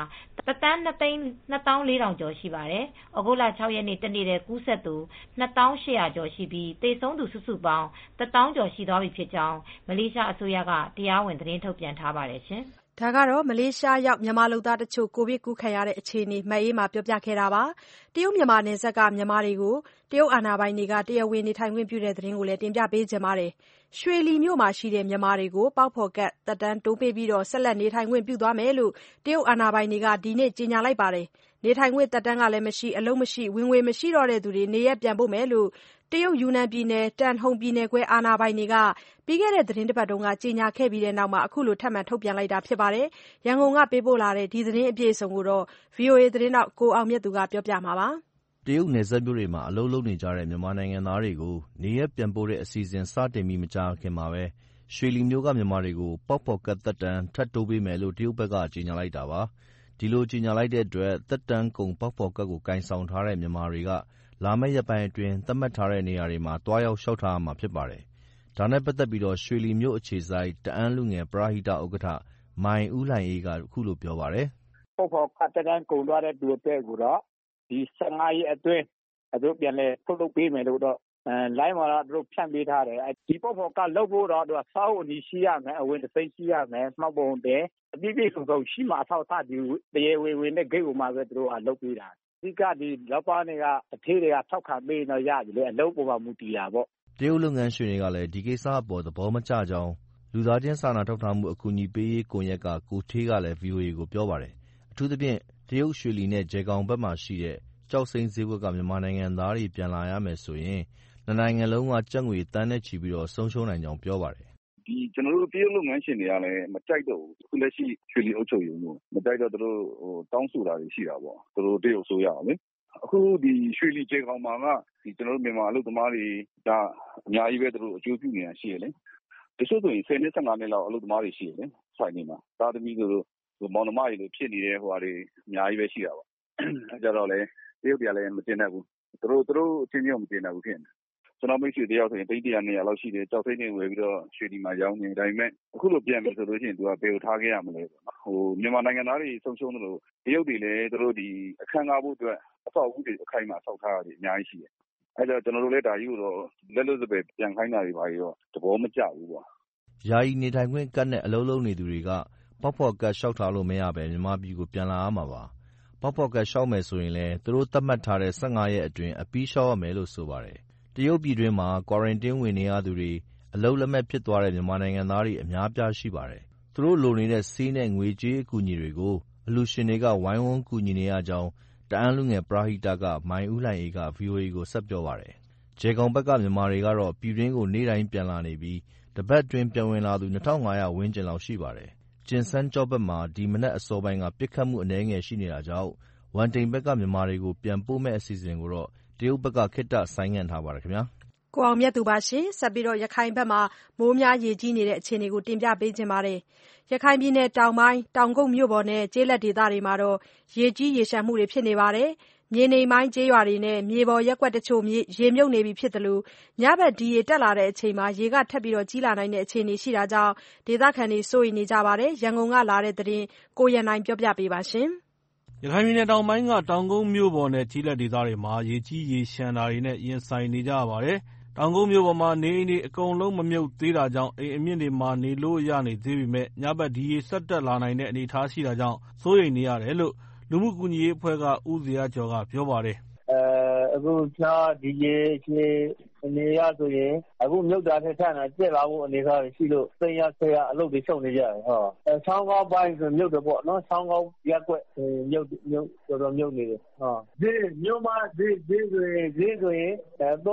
1,224,000 ကျော်ရှိပါတယ်။ဩဂုတ်လ 6 ရက်နေ့တနေ့တည်းကူးစက်သူ2,800 ကျော်ရှိပြီးသေဆုံးသူစုစုပေါင်း1,000 ကျော်ရှိသွားပြီဖြစ်ကြောင်းမလေးရှားအစိုးရကတရားဝင်သတင်းထုတ်ပြန်ထားပါတယ်ရှင်။ဒါကတော့မလေးရှားရောက်မြန်မာလုပ်သားတချို့ကိုဗစ်ကူးခံရတဲ့အခြေအနေမအေးမာပြောပြခဲ့တာပါ။တရုတ်မြန်မာနယ်စပ်ကမြန်မာတွေကိုတရုတ်အာဏာပိုင်တွေကတရားဝင်နေထိုင်ခွင့်ပြုတဲ့သတင်းကိုလည်းတင်ပြပေးကြပါမယ်။ရွှေလီမြို့မှာရှိတဲ့မြန်မာတွေကိုပေါက်ဖော်ကတ်သက်တမ်းတိုးပေးပြီးဆက်လက်နေထိုင်ခွင့်ပြုသွားမယ်လို့တရုတ်အာဏာပိုင်တွေကဒီနေ့ကြေညာလိုက်ပါတယ်။နေထိုင်ခွင့်သက်တမ်းကလည်းမရှိအလုပ်မရှိဝင်ငွေမရှိတော့တဲ့သူတွေနေရပ်ပြန်ဖို့မယ်လို့တရုတ်ယူနန်ပြည်နယ်တန်ဟုန်ပြည်နယ်ခွဲအာဏာပိုင်တွေကပြီးခဲ့တဲ့သတင်းတစ်ပတ်ကကြေညာခဲ့ပြီးတဲ့နောက်အခုလိုထပ်မံထုတ်ပြန်လိုက်တာဖြစ်ပါတယ်။ရန်ကုန်ကပေးပို့လာတဲ့ဒီသတင်းအပြည့်အစုံကို VOA သတင်းတောက်ကိုအောင်မြတ်သူကပြောပြမှာပါ။တရုတ်နယ်စပ်မြို့တွေမှာအလုပ်လုပ်နေကြတဲ့မြန်မာနိုင်ငံသားတွေကိုနေရပ်ပြန်ပို့တဲ့အစီအစဉ်စတင်ပြီးမကြာခင်မှာပဲရွှေလီမြို့ကမြန်မာတွေကိုပေါက်ဖော်ကတ်သက်တမ်းထပ်တိုးပေးမယ်လို့တရုတ်ဘက်ကကြေညာလိုက်တာပါ။ တဒီလိုကြေညာလိုက်တဲ့အတွက် သက်တမ်းကုန်ပေါက်ဖော်ကဒ်ကိုကိုင်ဆောင်ထားတဲ့မြန်မာတွေကလာမယ့်ရက်ပိုင်းအတွင်းသတ်မှတ်ထားတဲ့နေရာတွေမှာသွားရောက်လျှောက်ထားရမှာဖြစ်ပါတယ်။ဒါနဲ့ပတ်သက်ပြီးရွှေလီမြို့အခြေစိုက်တအာင်းလူငယ်ပရဟိတဥက္ကဋ္ဌမိုင်ဦးလှိုင်အေးကအခုလိုပြောပါတယ်။ "ပေါက်ဖော်ကဒ်သက်တမ်းကုန်သွားတဲ့သူအတွက်ကိုတော့ဒီ15ရက်အတွင်းသူတို့ပြန်လည်ထုတ်လုပ်ပေးမယ်လို့တော့လိုင်းမှာတော့သူတို့ဖြန့်ပေးထားတယ်။ဒီပေါက်ဖော်ကဒ်လုပ်ဖို့တော့စာအုပ်အနီရှိရမယ်။အဝင်တံဆိပ်ရှိရမယ်။မှတ်ပုံတင်အပြည့်ပြည့်စုံစုံရှိမှအထောက်အထားတရားဝင်တဲ့ဂိတ်ကိုမှပဲသူတို့လုပ်ပေးတာ။အဓိကဒီလောက်ပါးတွေကသူဌေးတွေကထောက်ခံပေးရင်တော့ရပြီလေ။အလုပ်ပေါ်မှာမူတည်တာပေါ့။ " တရုတ်လုပ်ငန်းရှင်တွေကလည်းဒီကိစ္စအပေါ်သဘောမကျကြောင်းလူသားချင်းစာနာထောက်ထားမှုအကူအညီပေးရေးကွန်ရက်ကကိုဌေးကလည်းဗွီအိုအေကိုပြောပါတယ်။အထူးသဖြင့်တရုတ်ရွှေလီနဲ့ဂျယ်ခေါင်ဘက်မှာရှိတဲ့ကျောက်စိမ်းဈေးကွက်ကမြန်မာနိုင်ငံသားတွေပြန်လာရမယ်ဆိုရင်နှစ်နိုင်ငံလုံးကကျပ်ငွေသန်းနဲ့ချီပြီးဆုံးရှုံးနိုင်ကြောင်းပြောပါတယ်။"ကျနော်တို့တရုတ်လုပ်ငန်းရှင်တွေကလည်းမကြိုက်တော့ဘူး။အခုလက်ရှိရွှေလီအုပ်ချုပ်ရေးမှူးမကြိုက်တော့သူတို့တောင်းဆိုတာတွေရှိတာပေါ့။သူတို့တရုတ်အစိုးရကလေ။အခုဒီရွှေလီဂျယ်ခေါင်မှာကကျနော်တို့မြန်မာအလုပ်သမားတွေကအများကြီးပဲသူတို့အကျိုးပြုနေတာရှိတယ်လေ။တချို့ဆိုရင်10နှစ်15နှစ်လောက်အလုပ်သမားတွေရှိတယ်လေဆိုင်တွေမှာ။သားသမီးတို့မောင်နှမတွေလိုဖြစ်နေတဲ့ဟိုဟာတွေအများကြီးပဲရှိတာပေါ့။အဲကြတော့လေတရုတ်တွေကလည်းမကျေနပ်ဘူး။သူတို့အချင်းချင်းကိုမကျေနပ်ဘူးဖြစ်နေတယ်။ကျနော့်မိတ်ဆွေတယောက်ဆိုရင်သိန်း100 200လောက်ရှိတယ်။ကျောက်စိမ်းတွေဝယ်ပြီးတော့ရွှေလီမှာရောင်းနေတယ်။ဒါပေမဲ့အခုလိုပြန်ပြီဆိုလို့ရှိရင်သူကဘယ်ကိုထားခဲ့ရမလဲပေါ့နော်။မြန်မာနိုင်ငံသားတွေဆုံးရှုံးသလိုတရုတ်တွေလည်းသူတို့ဒီအခန်းငှားဖို့အတွက်အဆောက်အဦးတွေအခိုင်အမာဆောက်ထားတာတွေအများကြီးရှိတယ်။အဲဒါကြောင့်ကျနော်တို့လည်းဒါကြီးကိုတော့လက်လွတ်စပယ်ပြန်ခိုင်းတာတွေဘာတွေတော့သဘောမကျဘူးပေါ့။ " ယာယီနေထိုင်ခွင့်ကဒ်နဲ့အလုပ်လုပ်နေသူတွေကပေါက်ဖော်ကဒ်လျှောက်ထားလို့မရဘဲမြန်မာပြည်ကိုပြန်လာရမှာပါ။ပေါက်ဖော်ကဒ်လျှောက်မယ်ဆိုရင်လည်းသူတို့သတ်မှတ်ထားတဲ့15ရက်အတွင်းအပြီးလျှောက်ရမယ်လို့ဆိုပါတယ်။တရုတ်ပြည်တွင်းမှာကွာရန်တင်းဝင်နေရသူတွေအလုပ်လက်မဲ့ဖြစ်သွားတဲ့မြန်မာနိုင်ငံသားတွေအများအပြားရှိပါတယ်။သူတို့လိုနေတဲ့ဆေးနဲ့ငွေကြေးအကူအညီတွေကိုအလှူရှင်တွေကဝိုင်းဝန်းကူညီနေရကြောင်းတအာင်းလူငယ်ပရဟိတကမိုင်ဦးလှိုင်အေးကဗွီအိုအေကိုဆက်ပြောပါတယ်။ဂျယ်ခေါင်ဘက်ကမြန်မာတွေကတော့ပြည်တွင်းကိုနေ့တိုင်းပြန်လာနေပြီးတပတ်အတွင်းပြန်ဝင်လာသူ2500ဝန်းကျင်လောက်ရှိပါတယ်။ကျင်စန်းကျော့ဘက်မှာဒီမနက်အစောပိုင်းကပစ်ခတ်မှုအနည်းငယ်ရှိနေတာကြောင့်ဝမ်တိန်ဘက်ကမြန်မာတွေကိုပြန်ပို့မယ့်အစီအစဉ်ကိုတော့တရုတ်ဘက်ကခေတ္တဆိုင်းငံ့ထားပါတယ်ခင်ဗျာ။ကိုအောင်မြတ်သူပါရှင်။ဆက်ပြီးရခိုင်ဘက်မှာမိုးများရေကြီးနေတဲ့အခြေအနေကိုတင်ပြပေးချင်ပါတယ်။ရခိုင်ပြည်နယ်တောင်ပိုင်းတောင်ကုတ်မြို့ပေါ်နဲ့ကျေးလက်ဒေသတွေမှာရေကြီးရေလျှံမှုတွေဖြစ်နေပါတယ်။မြေနိမ့်ပိုင်းကျေးရွာတွေနဲ့မြေပေါ်ရပ်ကွက်တချို့ရေမြုပ်နေပြီဖြစ်သလိုညဘက်ဒီရေတက်လာချိန်မှာရေကထပ်ပြီးကြီးလာနိုင်တဲ့အခြေအနေရှိတာကြောင့်ဒေသခံတွေစိုးရိမ်နေကြပါတယ်။ရန်ကုန်ကလာတဲ့သတင်းကိုရန်နိုင်ပြောပြပေးပါရှင်။ရခိုင်ပြည်နယ်တောင်ပိုင်းကတောင်ကုတ်မြို့ပေါ်နဲ့ကျေးလက်ဒေသတွေမှာရေကြီးရေလျှံတာတွေနဲ့ရင်ဆိုင်နေကြရပါတယ်။တောင်ကုတ်မြို့ပေါ်မှာနေအိမ်တွေအကုန်လုံးမမြုပ်သေးတာကြောင့်အိမ်အမြင့်တွေမှာနေလို့ရနေသေးပေမဲ့ညဘက်ဒီရေဆက်တက်လာနိုင်တဲ့အနေအထားရှိတာကြောင့်စိုးရိမ်နေရတယ်လို့လူမှုကူညီရေးအဖွဲ့ကဦးဇေယျကျော်ကပြောပါတယ်။အခုဒီရေအနေအရဆိုရင်အခုမြုပ်တာထက်ထပ်လာတက်လာဖို့အနေအထားရှိလို့သိရဆရာအလုပ်တွေရှုပ်နေကြတယ်။ဆောင်းကောင်းပိုင်းဆိုမြုပ်တယ်ပေါ့နော်။ဆောင်းကောင်းရက်ကွက်မြုပ်တော်တော်မြုပ်နေတယ်။ဈေးမြို့မှာဈေးဆိုရင်3ပုံ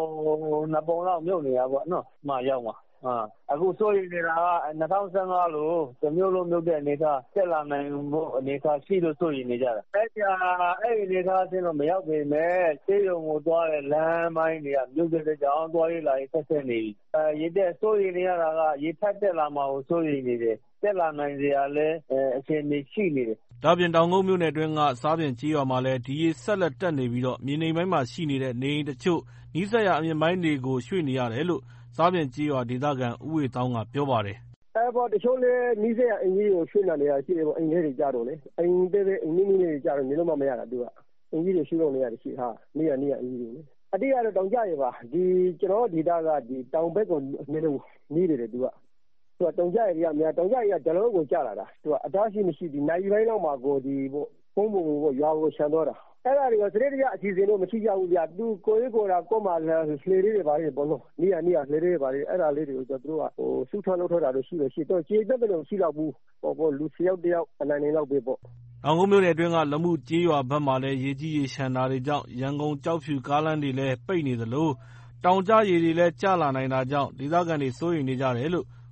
2ပုံလောက်မြုပ်နေတာပေါ့နော်။မှရောက်မှာအခုစိုးရိမ်နေတာက2015လို့တမျိုးလုံးမြုပ်တဲ့အနေအထားတက်လာနိုင်ဖို့အနေအထားရှိလို့စိုးရိမ်နေကြတာ။အဲ့အနေအထားအဆင့်တော့မရောက်ပေမဲ့ဆေးရုံကိုသွားတဲ့လမ်းပိုင်းတွေကမြုပ်တဲ့ကြောင့်သွားရလာရေးဆက်နေပြီ။ရေတက်စိုးရိမ်နေရတာကရေထပ်တက်လာမှာကိုစိုးရိမ်နေတယ်။တက်လာနိုင်စရာလည်းအခြေအနေရှိနေတယ်။ဒါပြင်တောင်ကုတ်မြို့နယ်အတွင်းကစားပြင်ကျေးရွာမှာလည်းဒီရေဆက်လက်တက်နေပြီးမြေနိမ့်ပိုင်းမှာရှိနေတဲ့နေအိမ်တချို့နီးစပ်ရာအမြင့်ပိုင်းတွေကိုရွှေ့နေရတယ်လို့စားပြင်ကျေးရွာဒေသခံဦးဝေသောင်းကပြောပါတယ်။တချို့လည်းနီးစပ်ရာအိမ်ကြီးကိုရွှေ့နေရရှိတယ်ပေါ့အိမ်လေးတွေကြတော့လေအိမ်သေးအိမ်နည်းလေးတွေကြတော့နေလို့မရတာသူကအိမ်ကြီးတွေရွှေ့လို့နေရတယ်ရှိဟာနေရအိမ်ကြီးတွေလေအတိအကျတော့တောင်ကြရပါကျွန်တော်ဒေသကတောင်ဘက်ကိုနေလို့နေတယ်သူကတောင်ကြရရများတောင်ကြရကျွန်တော်ကိုကြလာတာသူကအတားရှိမရှိနိုင်ပိုင်းလောက်မှာကိုဖုံးပုံကိုရွာကိုရှမ်းတော့တာအဲ့ဒါတွေကစရိတ်ရအစီအစဉ်တော့မရှိကြဘူးဗျာသူကိုယ်ကိုယ်ကိုမှလှေလေးတွေပါလေဘောလို့နေရလှေလေးတွေပါလေအဲ့ဒါလေးတွေကိုသူတို့ကစုထလောက်ထတာတော့ရှိတော့ကျေသက်တယ်လို့ရှိတော့ဘူးပေါ့လူတစ်ယောက်အနိုင်လောက်ပဲပေါ့တောင်ကုတ်မြို့နယ်အတွင်းကလမှုကျေးရွာဘက်မှာလည်းရေကြီးရေရှမ်းတာတွေကြောင့်ရန်ကုန်ကြောက်ဖြူကားလမ်းတွေလည်းပိတ်နေသလိုတောင်ကျရေတွေလည်းကျလာနိုင်တာကြောင့်ဒေသခံတွေစိုးရိမ်နေကြတယ်လို့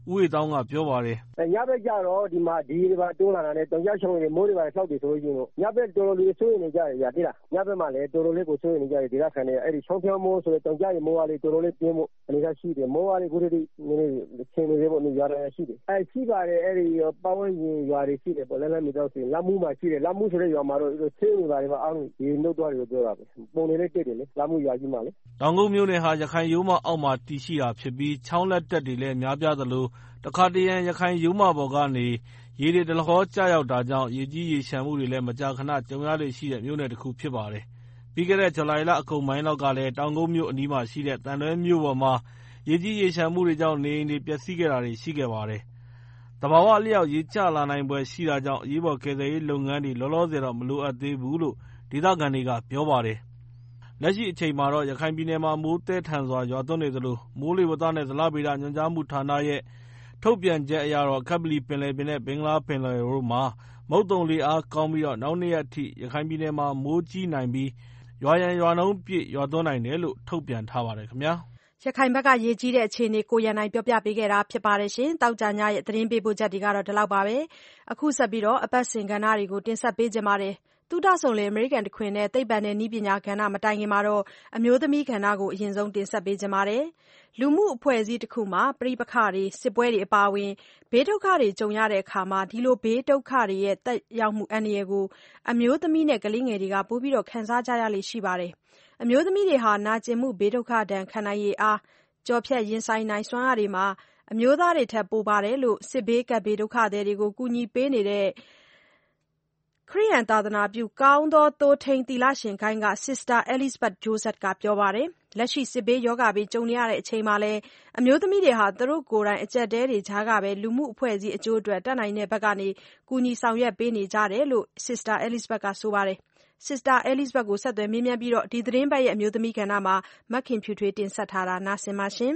ဦးဝေသောင်းကပြောပါတယ်။ "ညဘက်ကျတော့ဒီမှာဒီတွေပါတိုးလာတာနဲ့တောင်ကျချုံတွေမိုးတွေပါဆောက်တယ်ဆိုလို့ရှိရင်ညဘက်တော်တော်လေးစိုးရိမ်နေကြတယ်သိလားညဘက်မှာလည်းတော်တော်လေးကိုစိုးရိမ်နေကြတယ်ဒေသခံတွေအဲ့ဒီချောင်းဖြောင်းမိုးဆိုတဲ့တောင်ကျရေမိုးကလေးတော်တော်လေးပြင်းဖို့အနေအထားရှိတယ်မိုးကလေးကိုတည်းနည်းနည်းချင်းနေဖို့ရွာရရှိတယ်ရှိပါတယ်အဲ့ဒီပတ်ဝန်းကျင်ရွာတွေရှိတယ်ပေါ့လမ်းမီတော့ဆိုရင်လက်မှုမှာရှိတယ်လက်မှုဆိုတဲ့ရွာမှာတော့ဆေးတွေပါတွေအားလုံးဒီနှုတ်သွားတယ်လို့ပြောတာပဲပုံနေလေးတက်တယ်လေလက်မှုရွာကြီးမှာလေတောင်ကုတ်မြို့နယ်ဟာရခိုင်ရိုးမအောက်မှာတည်ရှိတာဖြစ်ပြီးချောင်းလက်တက်တွေလည်းများပြားသလိုတခါတရံရခိုင်ရိုးမပေါ်ကနေရေတွေဒလဟောကျရောက်တာကြောင့်ရေကြီးရေရှမ်းမှုတွေလည်းမကြာခဏကြုံရလေရှိတဲ့မြို့နယ်တစ်ခုဖြစ်ပါတယ်။ပြီးခဲ့တဲ့ဇူလိုင်လအကုန်ပိုင်းလောက်ကလည်းတောင်ကုတ်မြို့အနီးမှာရှိတဲ့သံတွဲမြို့ပေါ်မှာရေကြီးရေရှမ်းမှုတွေကြောင့်နေအိမ်တွေပျက်စီးခဲ့တာတွေရှိခဲ့ပါတယ်။သဘာဝအလျောက်ရေကျလာနိုင်ဖွယ်ရှိတာကြောင့်အရေးပေါ်ကယ်ဆယ်ရေးလုပ်ငန်းတွေလောလောဆယ်တော့မလိုအပ်သေးဘူးလို့ဒေသခံတွေကပြောပါတယ်။လက်ရှိအချိန်မှာတော့ရခိုင်ပြည်နယ်မှာမိုးသည်းထန်စွာရွာသွန်းနေသလိုမိုးလေဝသနဲ့ဇလဗေဒညွှန်ကြားမှုဌာနရဲ့ထုတ်ပြန်ချက်အရတော့ကပ္ပလီပင်လယ်ပြင်နဲ့ဘင်္ဂလားပင်လယ်တို့မှာမုတ်သုံလေအားကောင်းပြီးနောက်2 ရက်အထိရခိုင်ပြည်နယ်မှာမိုးကြီးနိုင်ပြီးရွာရန်ရွာနှုန်းပြည့်ရွာသွန်းနိုင်တယ်လို့ထုတ်ပြန်ထားပါတယ်ခင်ဗျာရခိုင်ဘက်ကရေကြီးတဲ့အခြေအနေကိုရန်နိုင်ပြောပြပေးခဲ့တာဖြစ်ပါတယ်ရှင်တောက်ကြညရဲ့သတင်းပေးပို့ချက်တွေကတော့ဒီလောက်ပါပဲအခုဆက်ပြီးတော့အပတ်စဉ်ကဏ္ဍတွေကိုတင်ဆက်ပေးကြပါမယ်တူတဆုံလေအမေရိကန်တခွင်နဲ့သိပ္ပံနဲ့နည်းပညာကဏ္ဍမတိုင်ခင်မှာတော့အမျိုးသမီးကဏ္ဍကိုအရင်ဆုံးတင်ဆက်ပေးကြပါမယ်လူမှုအဖွဲ့အစည်းတစ်ခုမှာပြိပခါတွေစစ်ပွဲတွေအပါအဝင်ဘေးဒုက္ခတွေကြုံရတဲ့အခါမှာဒီလိုဘေးဒုက္ခတွေရဲ့တက်ရောက်မှုအန္တရာယ်ကိုအမျိုးသမီးနဲ့ကလေးငယ်တွေကပိုပြီးတော့ခံစားကြရလေရှိပါတယ်အမျိုးသမီးတွေဟာနာကျင်မှုဘေးဒုက္ခဒဏ်ခံနိုင်ရည်အားကြောဖြတ်ရင်ဆိုင်နိုင်စွမ်းအားတွေမှာအမျိုးသားတွေထက်ပိုပါတယ်လို့စစ်ဘေးကပ်ဘေးဒုက္ခသည်တွေကိုကူညီပေးနေတဲ့ခရစ်ယာန်သာသနာပြုကောင်းသောသိုးထိန်းသီလရှင်ဂိုင်းက Sister Elizabeth Joseph ကပြောပါတယ်လက်ရှိစစ်ဘေးရောဂါဘေးကြုံနေရတဲ့အချိန်မှာလည်းအမျိုးသမီးတွေဟာသူတို့ကိုယ်တိုင်အကျက်တဲတွေကြားကပဲလူမှုအဖွဲ့အစည်းအကျိုးအတွက်တတ်နိုင်တဲ့ဘက်ကနေကူညီဆောင်ရွက်ပေးနေကြတယ်လို့ Sister Elizabeth ကဆိုပါတယ်Sister Elizabeth ကိုဆက်သွယ်မေးမြန်းပြီးတော့ဒီသတင်းပတ်ရဲ့အမျိုးသမီးကဏ္ဍမှာမခင်ဖြူထွေးတင်ဆက်ထားတာနားဆင်ပါရှင်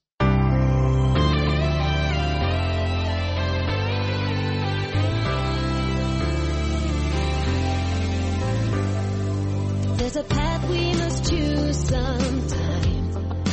There's a path we must choose sometime.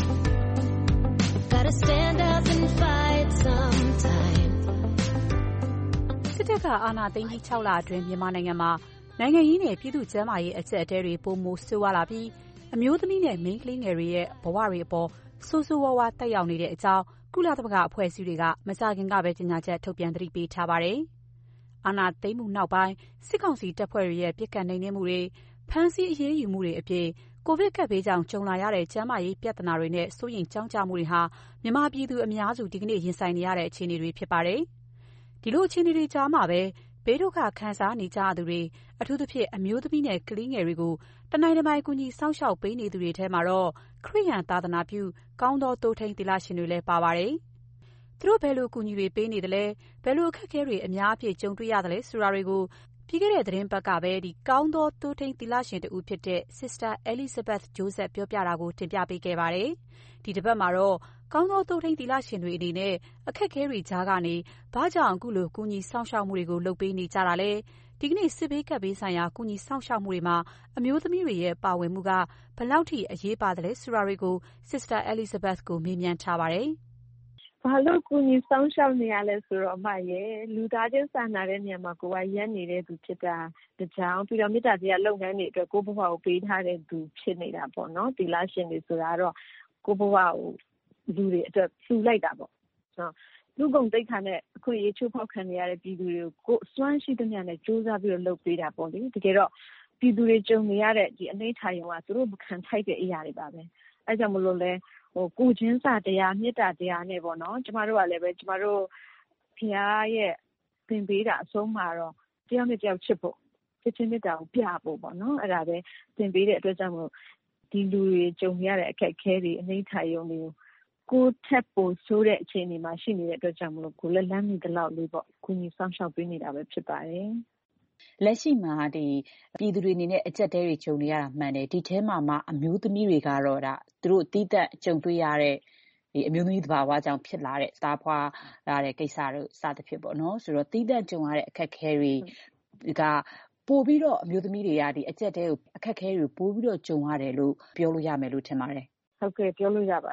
Gotta stand up and fight sometime. စစ်တပ်ကအာဏာသိမ်းပြီး6လအတွင်းမြန်မာနိုင်ငံမှာနိုင်ငံရေးနဲ့ပြည်သူ့ကျန်းမာရေးအကျပ်အတည်းတွေပိုမိုဆိုးဝါးလာပြီးအမျိုးသမီးနဲ့မိန်းကလေးငယ်တွေရဲ့ဘဝတွေအပေါ်ဆိုးဆိုးဝါးဝါးတက်ရောက်နေတဲ့အကြောင်းကုလသမဂ္ဂအဖွဲ့အစည်းတွေကမကြာခင်ကပဲကြေညာချက်ထုတ်ပြန်သတိပေးထားပါတယ်။အာဏာသိမ်းမှုနောက်ပိုင်းစစ်ကောင်စီတပ်ဖွဲ့တွေရဲ့ပြစ်ခတ်နှိမ်နင်းမှုတွေဖမ်းဆီးအရေးယူမှုတွေအပြင်ကိုဗစ်ကပ်ဘေးကြောင့်ကြုံလာရတဲ့ကျန်းမာရေးပြဿနာတွေနဲ့စိုးရိမ်ကြောင့်ကြမှုတွေဟာမြန်မာပြည်သူအများစုဒီကနေ့ရင်ဆိုင်နေရတဲ့အခြေအနေတွေဖြစ်ပါတယ်။ဒီလိုအခြေအနေတွေကြားမှာပဲဘေးဒုက္ခခံစားနေကြသူတွေအထူးသဖြင့်အမျိုးသမီးနဲ့ကလေးငယ်တွေကိုတနိုင်တပိုင်ကူညီစောင့်ရှောက်ပေးနေသူတွေထဲမှာတော့ခရစ်ယာန်သာသနာပြုကောင်းသောသိုးထိန်းသီလရှင်တွေလည်းပါပါတယ်။သူတို့ဘယ်လိုကူညီတွေပေးနေသလဲဘယ်လိုအခက်အခဲတွေအများအပြားကြုံတွေ့ရသလဲဆိုတာတွေကိုပြီးခဲ့တဲ့သတင်းပတ်ကပဲကောင်းသောသိုးထိန်းသီလရှင်တူဖြစ်တဲ့ Sister Elizabeth Joseph ပြောပြတာကိုတင်ပြပေးခဲ့ပါတယ်။ဒီတစ်ပတ်မှာတော့ကောင်းသောသိုးထိန်းသီလရှင်တွေအနေနဲ့အခက်အခဲတွေကြားကနေဘာကြောင့်အခုလိုကူညီစောင့်ရှောက်မှုတွေကိုလုပ်ပေးနေကြတာလဲ။ဒီကနေ့စစ်ဘေးကပ်ဘေးဆိုင်ရာကူညီစောင့်ရှောက်မှုတွေမှာအမျိုးသမီးတွေရဲ့ပါဝင်မှုကဘယ်လောက်ထိအရေးပါတယ်ဆိုတာတွေကို Sister Elizabeth ကိုမေးမြန်းထားပါတယ်။ဘာလို့ကူညီစောင့်ရှောက်နေရလဲဆိုတော့အမရဲ့လူသားချင်းစာနာတဲ့နေရာမှာကိုယ်ကရက်နေတဲ့သူဖြစ်တာတကြောင်ပြီးတော့မေတ္တာတရားလုပ်ငန်းတွေအတွက်ကိုယ့်ဘဝကိုပေးထားတဲ့သူဖြစ်နေတာပေါ့နော်သီလရှင်တွေဆိုတာတော့ကိုယ့်ဘဝကိုလူတွေအတွက်လှူလိုက်တာပေါ့နော်လူကုန်တိတ်ခါနဲ့အခွင့်အရေးချိုးဖောက်ခံရတဲ့ပြည်သူတွေကိုကိုယ်စွမ်းရှိသမျှနဲ့စူးစမ်းပြီးတော့လုပ်ပေးတာပေါ့လေတကယ်တော့ပြည်သူတွေကြုံနေရတဲ့ဒီအနိဋ္ဌာယုံကသူတို့ခံထိုက်တဲ့အရာတွေပါပဲအဲကြောင့်မလို့လဲကိုချင်းစာတရားမေတ္တာတရားနဲ့ပေါ့နော်ကျမတို့ကလည်းပဲကျမတို့ဘုရားရဲ့သင်ပေးတာအဆုံးမှာတော့တယောက်နဲ့တယောက်ချစ်ဖို့ချစ်ချင်းမေတ္တာကိုပြဖို့ပေါ့နော်အဲ့ဒါပဲသင်ပေးတဲ့အတွက်ကြောင့်မို့ဒီလူတွေကြုံရတဲ့အခက်အခဲတွေအနိဋ္ဌာယုံတွေကိုထပ်ပို့ဆိုးတဲ့အခြေအနေမှာရှိနေတဲ့အတွက်ကြောင့်မလို့ကိုလည်းလမ်းမီတလောက်လေးပေါ့ကုညီဆောင်ရှောက်ပေးနေတာပဲဖြစ်ပါတယ်လက်ရှိမှာပြည်သူတွေအနေနဲ့အကျပ်တဲတွေကြုံနေရတာမှန်တယ်ဒီထဲမှာမှအမျိုးသမီးတွေကတော့ဒါသူတို့တီးသက်ကြုံတွေ့ရတဲ့အမျိုးသမီးသဘာဝကြောင့်ဖြစ်လာတဲ့သားဖွာလာတဲ့ကိစ္စတို့စသဖြင့်ပေါ့နော်ဆိုတော့တီးသက်ကြုံရတဲ့အခက်အခဲတွေကပို့ပြီးတော့အမျိုးသမီးတွေကဒီအကျက်တဲကိုအခက်အခဲတွေပို့ပြီးတော့ကြုံရတယ်လို့ပြောလို့ရမယ်လို့ထင်ပါတယ်ဟုတ်ကဲ့ပြောလို့ရပါတယ်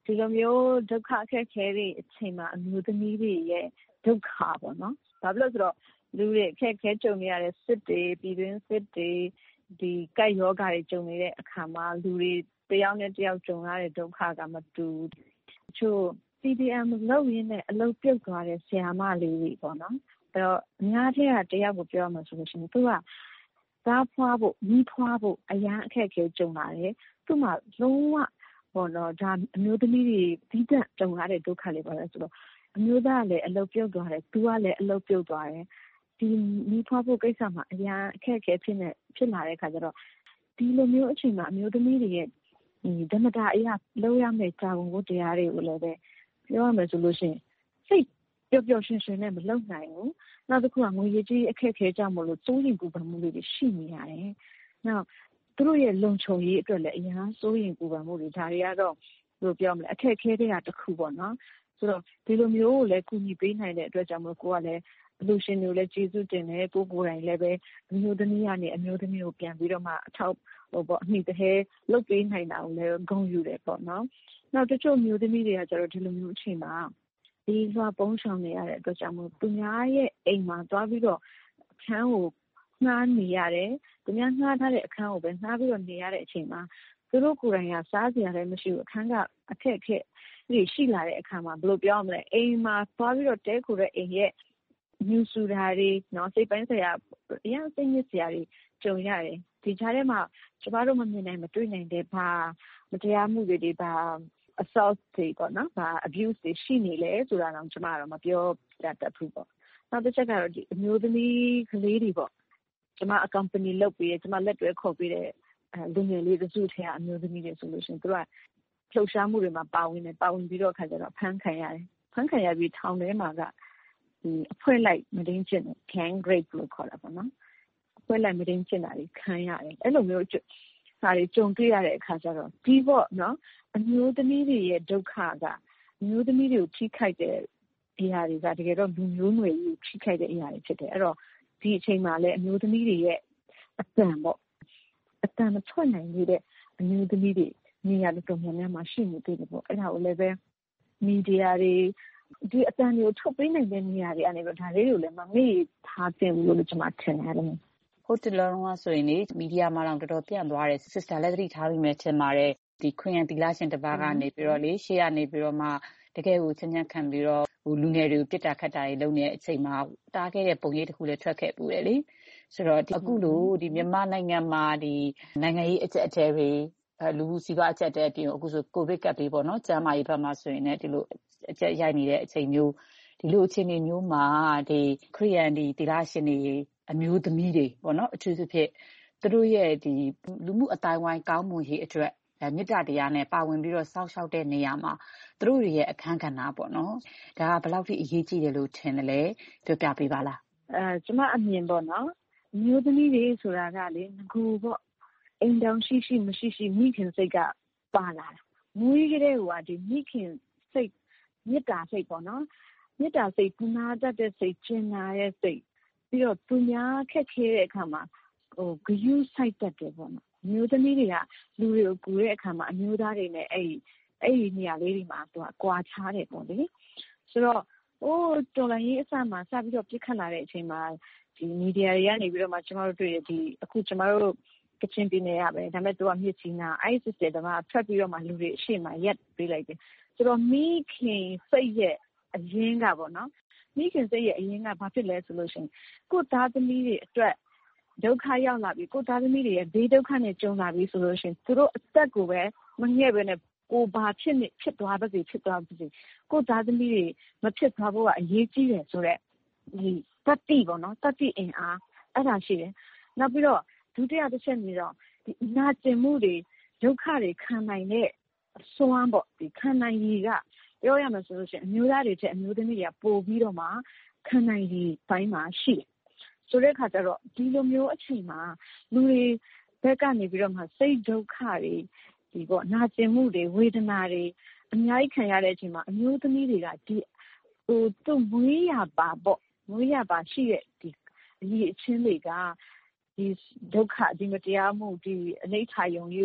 ဒီလိုမျိုးဒုက္ခအခက်အခဲတွေအချိန်မှာအမျိုးသမီးတွေရဲ့ဒုက္ခပေါ့နော်။ဘာဖြစ်လို့ဆိုတော့လူတွေအခက်အခဲကြုံနေရတဲ့စစ်တွေပြည်တွင်းစစ်တွေဒီကပ်ရောဂါတွေကြုံနေတဲ့အခါမှာလူတွေတယောက်နဲ့တယောက်ကြုံရတဲ့ဒုက္ခကမတူတချို့ CDM လုပ်ရင်းနဲ့အလုပ်ပြုတ်သွားတဲ့ဆရာမလေးတွေပေါ့နော်။အဲ့တော့အများကြီးကတယောက်ကိုပြောမှဆိုလို့ရှိရင်သူကသားဖွားဖို့မိဖွားဖို့အရန်အခက်အခဲကြုံလာတယ်။သူ့မှာလုံးဝပေါ့နော်ဒါအမျိုးသမီးတွေပြီးတဲ့ကြုံရတဲ့ဒုက္ခတွေပါလဲဆိုတော့အမျိုးသားကလည်းအလုပ်ပြုတ်သွားတယ်သူကလည်းအလုပ်ပြုတ်သွားတယ်ဒီမိဖွားဖို့ကိစ္စမှာအရန်အခက်အခဲဖြစ်လာတဲ့အခါကျတော့ဒီလိုမျိုးအချိန်မှာအမျိုးသမီးတွေရဲ့ဓမ္မတာအရာလောက်ရမယ့်တာဝန်ဝတ္တရားတွေကိုလည်းပဲပြောရမယ်ဆိုလို့ရှိရင်စိတ်ပျော်ပျော်ရွှင်ရွှင်နဲ့မလုပ်နိုင်ဘူးနောက်တစ်ခုကငွေရေးကြီးအခက်အခဲကြောင့်မလို့စိုးရိမ်ပူပန်မှုတွေရှိနေရတယ်နောက်သူတို့ရဲ့လုံခြုံရေးအတွက်လည်းအရန်စိုးရိမ်ပူပန်မှုတွေဒါတွေကတော့ဘယ်လိုပြောမလဲအခက်အခဲတွေကတစ်ခုပေါ့နော်ဆိုတော့ဒီလိုမျိုးကိုလည်းကူညီပေးနိုင်တဲ့အတွက်ကြောင့်မို့ကိုကလည်းအလူရှင်တွေကိုလည်းကျေးဇူးတင်တယ်ကိုယ်တိုင်လည်းပဲအမျိုးသမီးကနေအမျိုးသမီးကိုပြန်ပြီးတော့မှအထောက်ပေါ့အမိတဟဲလုပ်ပေးနိုင်တာကိုလည်းဂုဏ်ယူတယ်ပေါ့နော်နောက်တချို့မျိုးသမီးတွေကကျတော့ဒီလိုမျိုးအချိန်မှာဒီလွှာပုံးဆောင်နေရတဲ့အတွက်ကြောင့်မို့သူများရဲ့အိမ်မှာသွားပြီးတော့အခန်းကိုငှားနေရတယ်သူများငှားထားတဲ့အခန်းကိုပဲငှားပြီးတော့နေရတဲ့အချိန်မှာသူတို့ကိုယ်တိုင်ကစားစရာလည်းမရှိဘူးအခန်းကအခက်အခဲတွေရှိလာတဲ့အခါမှာဘယ်လိုပြောမလဲအိမ်မှာသွားပြီးတော့တဲခိုတဲ့အိမ်ရဲ့ညူဆူတာတွေနော်စိတ်ပိုင်းဆိုင်ရာအရင်စိတ်ညစ်စရာတွေကြုံရတယ်ဒီကြားထဲမှာကျမတို့မမြင်နိုင်မတွေ့နိုင်တဲ့ဘာမတရားမှုတွေဘာ assault တွေပေါ့နော်ဘာ abuse တွေရှိနေလဲဆိုတာတော့ကျမကတော့မပြောတတ်ဘူးပေါ့နောက်တစ်ချက်ကတော့ဒီအမျိုးသမီးကလေးတွေပေါ့ကျမအ company လုပ်ပြီးကျမလက်တွဲခေါ်ပြီးတဲ့လူငယ်လေးတစုထဲအမျိုးသမီးတွေဆိုလို့ရှိရင်သူကလှုပ်ရှားမှုတွေမှာပါဝင်ပြီးတော့ခါကျတော့ဖမ်းခံရပြီးထောင်ထဲမှာကဒီအဖွဲ့လိုက်မဒင်းကျင် gang rape လို့ခေါ်တာပေါ့နော်အဖွဲ့လိုက်မဒင်းကျင်တာတွေခံရတယ်အဲ့လိုမျိုးစာတွေကြုံတွေ့ရတဲ့အခါကျတော့ဒီပေါ့နော်အမျိုးသမီးတွေရဲ့ဒုက္ခကအမျိုးသမီးတွေကိုထိခိုက်တဲ့အရာတွေကတကယ်တော့လူမျိုးနွယ်ကြီးထိခိုက်တဲ့အရာတွေဖြစ်တယ်အဲ့တော့ဒီအချိန်မှာလည်းအမျိုးသမီးတွေရဲ့အတန်ပေါ့အတန်မထွက်နိုင်သေးတဲ့အမျိုးသမီးတွေနေရာတော်တော်များများမှာရှိနေသေးတယ်ပေါ့အဲ့ဒါကိုလည်းပဲမီဒီယာတွေဒီအတန်တွေကိုထုတ်ပေးနိုင်တဲ့နေရာတွေအနေနဲ့ဒါလေးတွေကိုလည်းမမေ့ထားသင့်ဘူးလို့ကျွန်မထင်တယ်ဟုတ်တယ်လို့ကဆိုရင်မီဒီယာမှာတော့တော်တော်ပြန့်သွားတယ် sister လည်းသတိထားပြီးမှထင်ပါတယ်ဒီခရီးရန်သီလရှင်တစ်ပါးကနေပြီးတော့လေရှေ့ကနေပြီးတော့မှတကယ်ကိုချမ်းချမ်းခံပြီးတော့လူငယ်တွေကိုပြစ်တာခတ်တာတွေလုပ်နေတဲ့အချိန်မှာတားခဲ့တဲ့ပုံရိပ်တစ်ခုလည်းထွက်ခဲ့ပူတယ်လေဆိုတော့အခုလိုဒီမြန်မာနိုင်ငံမှာဒီနိုင်ငံရေးအကျပ်အတည်းတွေလူမှုစီးပွားအကျပ်အတည်းအပြင်အခုဆိုကိုဗစ်ကပ်ပြီးပေါ့နော်ကျန်းမာရေးဘက်မှာဆိုရင်လည်းဒီလိုအကျပ်ရိုက်နေတဲ့အချိန်မျိုးဒီလိုအခြေအနေမျိုးမှာဒီခရီးရန်သီလရှင်တွေအမျိုးသမီးတွေပေါ့နော်အထူးသဖြင့်သူတို့ရဲ့ဒီလူမှုအတိုင်းဝိုင်းကောင်းမွန်ရေးအတွက်မေတ္တာတရားနဲ့ပါဝင်ပြီးတော့စောင့်ရှောက်တဲ့နေရာမှာသူတို့တွေရဲ့အခန်းကဏ္ဍပေါ့နော်ဒါကဘယ်လောက်ထိအရေးကြီးတယ်လို့ထင်တယ်လဲပြောပြပေးပါလားကျမအမြင်ပေါ့နော်အမျိုးသမီးတွေဆိုတာကလေငကူပေါ့အိမ်တောင်ရှိမရှိမိခင်စိတ်ကပါလာတာမွေးကလေးကဒီမိခင်စိတ်မေတ္တာစိတ်ပေါ့နော်မေတ္တာစိတ်ပူနာတတ်တဲ့စိတ်ကျင်နာတဲ့စိတ်ပြီးတော့သူများခက်ခဲတဲ့အခါမှာဂယုစိုက်တတ်တယ်ပေါ့နော်မျိုးသမီးတွေကလူတွေကိုကူတဲ့အခါမှာအမျိုးသားတွေနဲ့အဲ့ဒီနေရာလေးတွေမှာသူကကွာခြားတယ်ပေါ့လေဆိုတော့တော်လိုင်းရေးအစမှာစပြီးတော့ပြစ်ခတ်လာတဲ့အချိန်မှာဒီမီဒီယာတွေကနေပြီးတော့မှကျမတို့တွေ့ရဒီအခုကျမတို့ကချင်ပြည်နယ်ရပဲဒါပေမဲ့သူကမြစ်ကြီးနာအဲ့ဒီစစ်တဲကထွက်ပြီးတော့မှလူတွေအရှိမရက်ပေးလိုက်တယ်ဆိုတော့မိခင်စိတ်ရဲ့အရင်ကပေါ့နော်မိခင်စိတ်ရဲ့အရင်ကဘာဖြစ်လဲဆိုလို့ရှိရင်ကိုယ်သားသမီးတွေအတွက်ဒုက္ခရောက်လာပြီကိုသားသမီးတွေရဲ့ဘေးဒုက္ခနဲ့ကြုံလာပြီဆိုလို့ရှိရင်သူတို့အသက်ကိုပဲမငဲ့ပဲနဲ့ကိုဘာဖြစ်သွားပါစေကိုသားသမီးတွေမဖြစ်သွားဖို့ကအရေးကြီးတယ်ဆိုတော့ဒီတတိပေါ့နော်တတိအင်အားအဲ့ဒါရှိတယ်နောက်ပြီးတော့ဒုတိယတစ်ချက်နေတော့ဒီနာကျင်မှုတွေဒုက္ခတွေခံနိုင်တဲ့အစွမ်းပေါ့ဒီခံနိုင်ရည်ကပြောရမှာဆိုလို့ရှိရင်အမျိုးသားတွေချက်အမျိုးသမီးတွေကပို့ပြီးတော့မှခံနိုင်ရည်ပိုင်းမှာရှိတယ်ဆိုတဲ့အခါကျတော့ဒီလိုမျိုးအချိန်မှာလူတွေဘက်ကနေပြီးတော့မှစိတ်ဒုက္ခတွေဒီပေါ့နာကျင်မှုတွေဝေဒနာတွေအများကြီးခံရတဲ့အချိန်မှာအမျိုးသမီးတွေကဒီသူ့မွေးရပါရှိတဲ့ဒီအရေးအချင်းတွေကဒီဒုက္ခဒီမတရားမှုဒီအနိဋ္ဌာယုံကြီးကို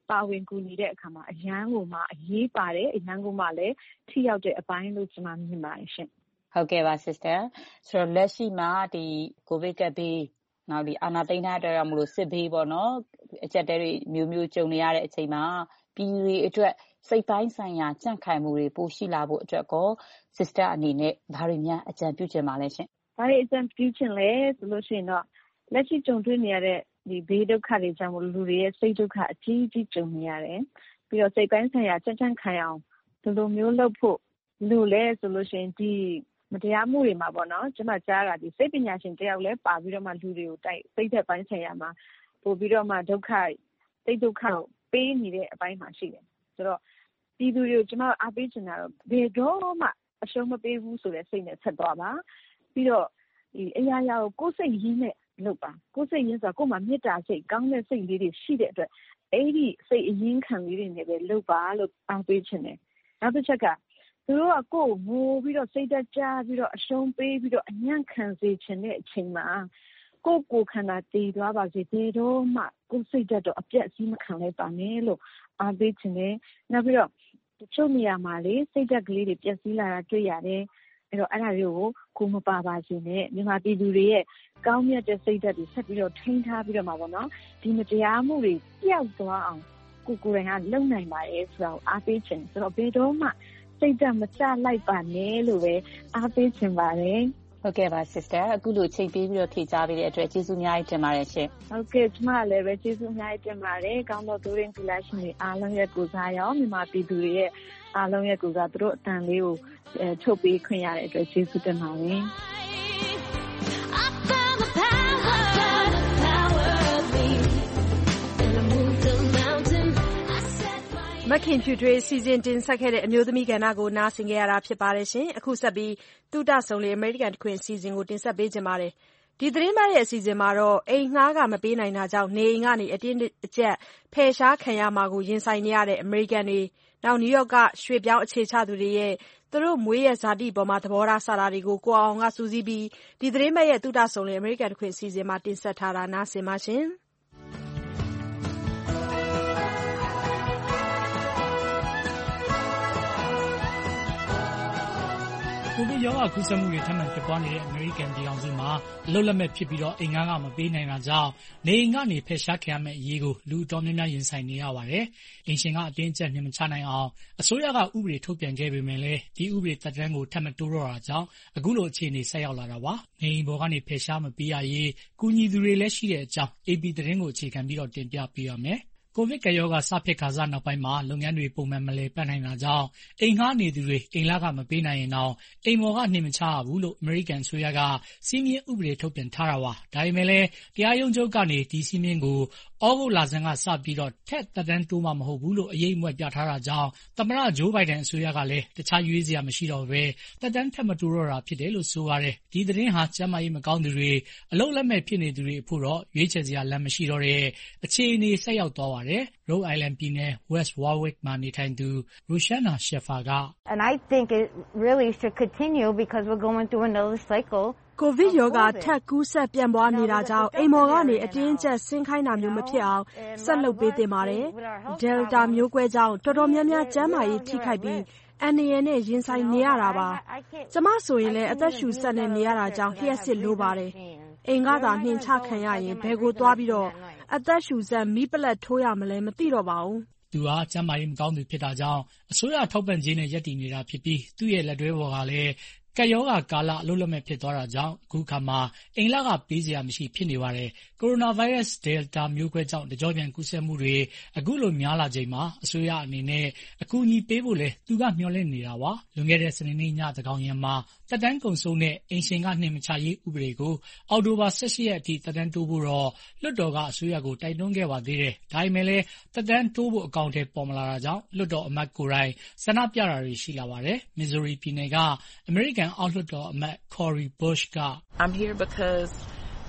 ပါဝင်ကူညီတဲ့အခါမှာအရန်ကိုမှအရေးပါတယ်အရန်ကိုမှလည်းထိရောက်တဲ့အပိုင်းလို့ကျွန်မမြင်ပါတယ်ရှင်ဟုတ်ကဲ့ပါ sister ဆိုတော့လက်ရှိမှာဒီကိုဗစ်ကပ်ဘေးနောက်ဒီအာဏာသိမ်းထားတဲ့အတွက်မလို့စစ်ဘေးပေါ့နော်အကျက်တဲတွေမျိုးမျိုးကြုံနေရတဲ့အချိန်မှာပြည်သူတွေအတွက်စိတ်ပိုင်းဆိုင်ရာကြန့်ခိုင်မှုတွေပိုရှိလာဖို့အတွက်ကို sister အနေနဲ့ဘာတွေများအကြံပြုချင်ပါလဲရှင်ဘာတွေအကြံပြုချင်လဲဆိုလို့ရှိရင်တော့လက်ရှိကြုံတွေ့နေရတဲ့ဒီဘေးဒုက္ခတွေကြောင့်လူတွေရဲ့စိတ်ဒုက္ခအကြီးကြီးကြုံနေရတယ်ပြီးတော့စိတ်ပိုင်းဆိုင်ရာကြန့်ခိုင်အောင်ဒီလိုမျိုးလုပ်ဖို့လို့လဲဆိုလို့ရှိရင်ဒီမတရားမှုတွေမှာပေါ့နော်ကျွန်မကြားတာဒီစိတ်ပညာရှင်တယောက်လဲပါပြီးတော့မှလူတွေကိုတိုက်စိတ်သက်ပိုင်းဆိုင်ရာမှာပို့ပြီးတော့မှဒုက္ခစိတ်ဒုက္ခကိုပေးနေတဲ့အပိုင်းမှာရှိတယ်ဆိုတော့ပြည်သူတွေကိုကျွန်မအားပေးချင်တာတော့ဘယ်တော့မှအရှုံးမပေးဘူးဆိုတဲ့စိတ်နဲ့ဆက်သွားပါပြီးတော့ဒီအရာရာကိုကိုယ်စိတ်ရင်းနဲ့လုပ်ပါကိုယ်စိတ်ရင်းဆိုတော့ကိုယ်မှာမေတ္တာစိတ်ကောင်းတဲ့စိတ်လေးတွေရှိတဲ့အတွက်အဲ့ဒီစိတ်အရင်းခံလေးတွေနဲ့ပဲလုပ်ပါလို့အားပေးချင်တယ်နောက်တစ်ချက်ကသူတို့ကကိုယ်ငိုပြီးတော့စိတ်တက်ကြပြီးတော့အရှုံးပေးပြီးတော့အညံ့ခံစေချင်တဲ့အချိန်မှာကိုယ်ခန္ဓာတည်သွားပါစေဘယ်တော့မှကိုယ်စိတ်တက်တော့အပြတ်စီးမခံလိုက်ပါနဲ့လို့အားပေးချင်တယ်နောက်ပြီးတော့တချို့နေရာမှာလေစိတ်တက်ကလေးတွေပြည့်စည်လာတာတွေ့ရတယ်အဲ့တော့အဲ့ဒါတွေကိုကိုမပါပါစေနဲ့မြန်မာပြည်သူတွေရဲ့ကောင်းမြတ်တဲ့စိတ်ဓာတ်တွေဆက်ပြီးတော့ထိန်းထားပြီးတော့မှာပေါ့နော်ဒီမတရားမှုတွေပျောက်သွားအောင်ကိုယ်တိုင်ကလုပ်နိုင်ပါရဲ့ဆိုတော့အားပေးချင်ဆိုတော့ဘယ်တော့မှစိတ်ဓာတ်မကျလိုက်ပါနဲ့လို့ပဲအားပေးချင်ပါတယ်ဟုတ်ကဲ့ပါ sister အခုလိုချိန်ပေးပြီးတော့ဖြေကြားပေးတဲ့အတွက်ကျေးဇူးအများကြီးတင်ပါတယ်ရှင်ဟုတ်ကဲ့ကျွန်မလည်းပဲကျေးဇူးအများကြီးတင်ပါတယ်ကောင်းသောသူရင်းကလရှင်တွေအားလုံးရဲ့ကိုယ်စားရောမြန်မာပြည်သူတွေရဲ့အားလုံးရဲ့ကိုယ်စားသူတို့အတန်လေးကိုထုတ်ပေးခွင့်ရတဲ့အတွက်ကျေးဇူးတင်ပါတယ်မခင်ဖြူထွေးစီစဉ်တင်ဆက်ခဲ့တဲ့အမျိုးသမီးကဏ္ဍကိုနားဆင်ကြရတာဖြစ်ပါတယ်ရှင်အခုဆက်ပြီးတုဒဆုံလေအမေရိကန်တခွင်စီစဉ်ကိုတင်ဆက်ပေးကြပါမယ်ဒီသတင်းပတ်ရဲ့အစီအစဉ်မှာတော့အိမ်ငှားကမပေးနိုင်တာကြောင့်နေအိမ်ကနေအတင်းအကျပ်ဖယ်ရှားခံရမှာကိုရင်ဆိုင်နေရတဲ့အမေရိကန်တွေနောက်နယူးယောက်ကရွှေ့ပြောင်းအခြေချသူတွေရဲ့သူတို့မွေးရဇာတိပေါ်မှာသဘောထားစာတာတွေကိုကိုအောင်ကစူးစီးပြီးဒီသတင်းပတ်ရဲ့တုဒဆုံလေအမေရိကန်တခွင်စီစဉ်မှာတင်ဆက်ထားတာနားဆင်ပါရှင်ကိုဗစ်ရောဂါကူးစက်မှုတွေထပ်မံဖြစ်ပွားနေတဲ့အမေရိကန်ပြည်ထောင်စုမှာအလုပ်လက်မဲ့ဖြစ်ပြီးတော့အိမ်ငှားကမပေးနိုင်တာကြောင့်နေအိမ်ကနေဖယ်ရှားခံရမယ့်အရေးကိုလူအတော်များများရင်ဆိုင်နေရပါတယ်။အိမ်ရှင်ကအတင်းအကျပ်နှင်မချနိုင်အောင်အစိုးရကဥပဒေထုတ်ပြန်ခဲ့ပေမဲ့လည်းဒီဥပဒေသက်တမ်းကိုထပ်မတိုးတော့တာကြောင့်အခုလိုအခြေအနေဆက်ရောက်လာတာပါ။နေအိမ်ပေါ်ကနေဖယ်ရှားမပေးရရေးကူညီသူတွေလည်းရှိတဲ့အကြောင်း AP သတင်းကိုအခြေခံပြီးတော့တင်ပြပေးရမယ်။ကိုဗစ်ကပ်ရောဂါစဖြစ်ခါစနောက်ပိုင်းမှာလုပ်ငန်းတွေပုံမှန်မလည်ပတ်နိုင်တာကြောင့်အိမ်ငှားနေသူတွေအိမ်လခမပေးနိုင်ရင်တော့အိမ်ပေါ်ကနှင်မချရဘူးလို့အမေရိကန်အစိုးရကစီးမြင့်ဥပဒေထုတ်ပြန်ထားတာပါ။ဒါပေမဲ့လည်းတရားရုံးချုပ်ကနေဒီစီးမြင့်ကိုဩဂုတ်လဆန်းကစပြီးတော့ထက်သက်တမ်းတိုးမှာမဟုတ်ဘူးလို့အရေးအမွက်ပြထားတာကြောင့်သမ္မတဂျိုးဘိုင်ဒန်အစိုးရကလည်းတခြားရွေးစရာမရှိတော့ဘဲသက်တမ်းထပ်မတိုးတော့တာဖြစ်တယ်လို့ဆိုပါတယ်။ဒီသတင်းဟာကျန်းမာရေးမကောင်းသူတွေအလုပ်လက်မဲ့ဖြစ်နေသူတွေအဖို့တော့ရွေးချယ်စရာလမ်းမရှိတော့တဲ့အခြေအနေဆက်ရောက်သွားပါတယ်။ Rhode Island ပြည်နယ် West Warwick မှာနေထိုင်သူ Roshana Sheffer က And I think it really should continue because we're going through another cycle. ကိုဗစ်ရောဂါထပ်ကူးစက်ပြန့်ပွားနေတာကြောင့်အိမ်ပေါ်ကနေအတင်းအကျပ်ဆင်းခိုင်းတာမျိုးမဖြစ်အောင်ဆက်လုပ်ပေးသင့်ပါတယ်။ Delta မျိုးကွဲကြောင့်တော်တော်များများကျန်းမာရေးထိခိုက်ပြီးအန္တရာယ်နဲ့ရင်ဆိုင်နေရတာပါ။ကျမဆိုရင်လည်းအသက်ရှူစက်နဲ့နေရတာကြောင့်လျှပ်စစ်လိုပါတယ်။အိမ်ကသာနှင်ချခံရရင်ဘယ်ကိုသွားပြီးတော့အသက်ရှူစက်မီးပလက်ထိုးရမလဲမသိတော့ပါဘူး။သူဟာကျန်းမာရေးမကောင်းသူဖြစ်တာကြောင့်အစိုးရထောက်ပံ့ကြေးနဲ့ရပ်တည်နေတာဖြစ်ပြီးသူ့ရဲ့လက်တွဲပေါ်ကလည်းကပ်ရောဂါကာလအလုပ်လက်မဲ့ဖြစ်သွားတာကြောင့်အခုခါမှာအိမ်လခပေးစရာမရှိဖြစ်နေပါတယ်။ကိုရိုနာဗိုင်းရပ်စ် Delta မျိုးကွဲကြောင့်တကျော့ပြန်ကူးစက်မှုတွေအခုလိုများလာချိန်မှာအစိုးရအနေနဲ့အကူအညီပေးဖို့လဲသူကမျှော်လင့်နေတာပါ။လွန်ခဲ့တဲ့စနေနေ့ညသန်းခေါင်ယံမှာသက်တမ်းကုန်ဆုံးတဲ့အိမ်ရှင်ကနှင်မချရေးဥပဒေကိုအောက်တိုဘာ18ရက်အထိသက်တမ်းတိုးဖို့တော့လွှတ်တော်ကအစိုးရကိုတိုက်တွန်းခဲ့ပါသေးတယ်။ဒါပေမဲ့လည်းသက်တမ်းတိုးဖို့အကောင့်ထဲပေါ်မလာတာကြောင့်လွှတ်တော်အမတ်ကိုယ်တိုင်ဆန္ဒပြတာတွေရှိလာပါတယ်။ Missouri ပြည်နယ်ကအမေရိကန်အောက်လွှတ်တော်အမတ် Cori Bush က I'm here because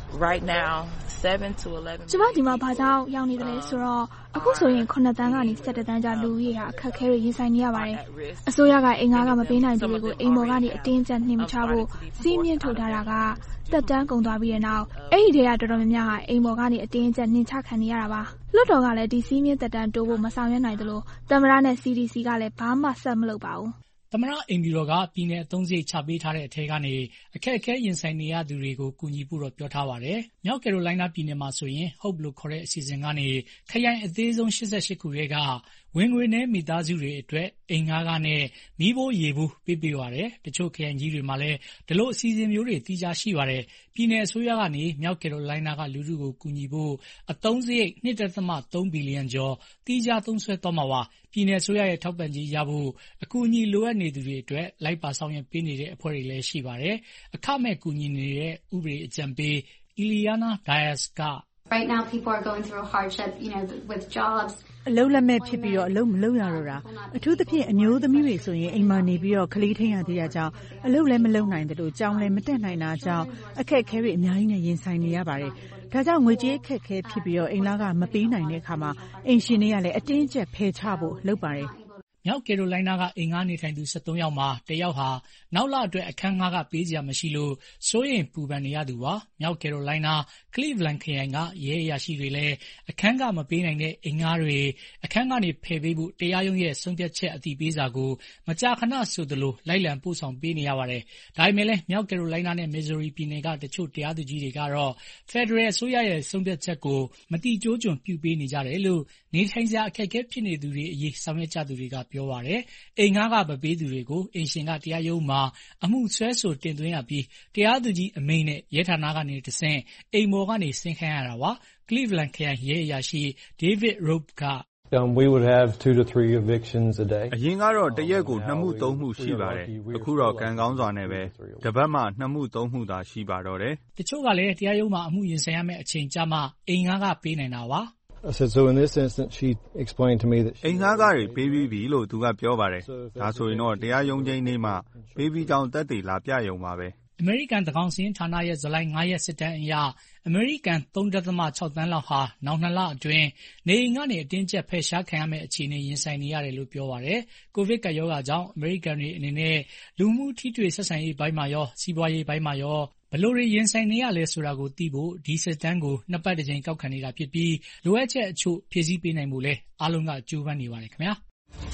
right now 7 to 11. ကျမဒီမှာဘာကြောင့်ရောက်နေတယ်လဲဆိုတော့အခုဆိုရင်9တန်းကနေ17တန်းကျလူကြီးဟာအခက်အခဲတွေရင်ဆိုင်နေရပါတယ်။အစိုးရကအိမ်ငါးကမပေးနိုင်သူတွေကိုအိမ်ပေါ်ကနေအတင်းကျပ်နှင်မချဖို့စီးမြင့်ထုတ်ထားတာကတက်တန်းကုန်သွားပြီးတဲ့နောက်အဲ့ဒီတွေကတော်တော်များများဟာအိမ်ပေါ်ကနေအတင်းကျပ်နှင်ချခံနေရတာပါ။လွှတ်တော်ကလည်းဒီစီးမြင့်တက်တန်းတိုးဖို့မဆောင်ရွက်နိုင်သလိုသမ္မတနဲ့ CDC ကလည်းဘာမှဆက်မလုပ်ပါဘူး။သမ္မတအိမ်ဖြူတော်ကပြည်နယ်အသုံးစရိတ်ချပေးထားတဲ့အထက်ကနေအခက်အခဲရင်ဆိုင်နေရသူတွေကိုကူညီဖို့တော့ပြောထားပါတယ်။မြောက်ကယ်ရိုလိုင်းနားပြည်နယ်မှာဆိုရင် Hope လို့ခေါ်တဲ့အစီအစဉ်ကနေခရိုင်အသေးဆုံး88ခုတွေကဝင်ငွေနဲ့မိသားစုတွေအတွက်အိမ်ငှားခနဲ့မီးဖိုးရေဘူးပေးပါတယ်။တချို့ခရိုင်ကြီးတွေမှာလည်းဒီလိုအစီအစဉ်မျိုးတွေတည်ကြရှိပါတယ်။ပြည်နယ်အစိုးရကနေမြောက်ကယ်ရိုလိုင်းနားကလူထုကိုကူညီဖို့အသုံးစရိတ် 2.3 ဘီလီယံကျော်တည်ကြသုံးစွဲသွားမှာပါ။ပြည်နယ်အစိုးရရဲ့ထောက်ပံ့ကြေးရဖို့အကူအညီလိုအပ်နေသူတွေအတွက်လိုက်ပါဆောင်ရွက်ပေးနေတဲ့အဖွဲ့တွေလည်းရှိပါတယ်။အခမဲ့ကူညီနေတဲ့ဥပဒေအကြံပေး Iliana Diaz က Right now people are going through a hardship, with jobs. အလုပ်လက်မဲ့ဖြစ်ပြီးတော့အလုပ်မလုပ်ရတော့တာအထူးသဖြင့်အမျိုးသမီးတွေဆိုရင်အိမ်မှာနေပြီးတော့ကလေးထိန်းရသေးတာကြောင့်အလုပ်လည်းမလုပ်နိုင်တယ်လို့ကြောင်းလည်းမတက်နိုင်တာကြောင့်အခက်အခဲတွေအများကြီးနဲ့ရင်ဆိုင်နေရပါတယ်ဒါကြောင့်ငွေကြေးအခက်အခဲဖြစ်ပြီးတော့အိမ်လာကမပေးနိုင်တဲ့အခါမှာအိမ်ရှင်တွေကလည်းအတင်းကျပ်ဖယ်ချဖို့လုပ်ပါတယ်မြောက်ကယ်ရိုလိုင်းနားကအိမ်ငှားနေထိုင်သူ73ယောက်မှာတယောက်ဟာနောက်လအတွက်အခန်းငှားကပေးစရာမရှိလို့စိုးရိမ်ပူပန်နေရသူပါမြောက်ကယ်ရိုလိုင်းနား Cleveland ခရိုင်ကရဲအရာရှိတွေလည်းအခန်းကမပေးနိုင်တဲ့အိမ်ငှားတွေအခန်းကနေဖယ်ပေးဖို့တရားရုံးရဲ့ဆုံးဖြတ်ချက်အတည်ပြုစာကိုမကြာခဏဆိုသလိုလိုက်လံပို့ဆောင်ပေးနေရပါတယ်ဒါပေမဲ့လည်းမြောက်ကယ်ရိုလိုင်းနားနဲ့ Missouri ပြည်နယ်ကတချို့တရားသူကြီးတွေကတော့ Federal အစိုးရရဲ့ဆုံးဖြတ်ချက်ကိုမတိကျိုးကျွံပြုပေးနေကြတယ်လို့နေထိုင်စရာအခက်အခဲဖြစ်နေသူတွေအရေးဆောင်ရွက်ကြသူတွေကပြောပါတယ်။အိမ်ငှားကမပေးသူတွေကိုအိမ်ရှင်ကတရားရုံးမှာအမှုဆွဲဆိုတင်သွင်းရပြီးတရားသူကြီးအမိန့်နဲ့ရဲဌာနကနေတဆင့်အိမ်ပေါ်ကနေဆင်းခိုင်းရတာပါ။ Cleveland ခရိုင်ရဲအရာရှိ David Rope က We would have 2 to 3 evictions a day. အရင်ကတော့တရက်ကို2မှု3မှုရှိပါတယ်။အခုတော့ကံကောင်းစွာနဲ့ပဲတပတ်မှ2မှု3မှုသာရှိပါတော့တယ်။တချို့ကလည်းတရားရုံးမှာအမှုရင်ဆိုင်ရမယ့်အချိန်ကြာမှအိမ်ငှားကပေးနိုင်တာပါ။ I said, so in this instance, she explained to me that အိမ်ငှားကားတွေပေးပြီးပြီလို့သူကပြောပါတယ်။ဒါဆိုရင်တော့တရားရုံးချင်းနေ့မှပေးပြီးကြောင်းသက်သေလာပြရုံပါပဲ။အမေရိကန်သန်းခေါင်စာရင်းဌာနရဲ့ဇူလိုင်9ရက်စစ်တမ်းအရအမေရိကန် 3.6 သန်းလောက်ဟာနောက်2လအတွင်းနေအိမ်ကနေအတင်းကျပ်ဖယ်ရှားခံရမယ့်အခြေအနေရင်ဆိုင်နေရတယ်လို့ပြောပါတယ်။ကိုဗစ်ကပ်ရောဂါကြောင့်အမေရိကန်တွေအနေနဲ့လူမှုထိတွေ့ဆက်ဆံရေးပိုင်းမှာရောစီးပွားရေးပိုင်းမှာရောဘယ်လိုတွေရင်ဆိုင်နေရလဲဆိုတာကိုသိဖို့ဒီစစ်တမ်းကို2ပတ်တစ်ကြိမ်ကောက်ခံနေတာဖြစ်ပြီးလိုအပ်ချက်အချို့ဖြည့်ဆည်းပေးနိုင်ဖို့လဲအားလုံးကကြိုးပမ်းနေပါတယ်ခင်ဗျာ။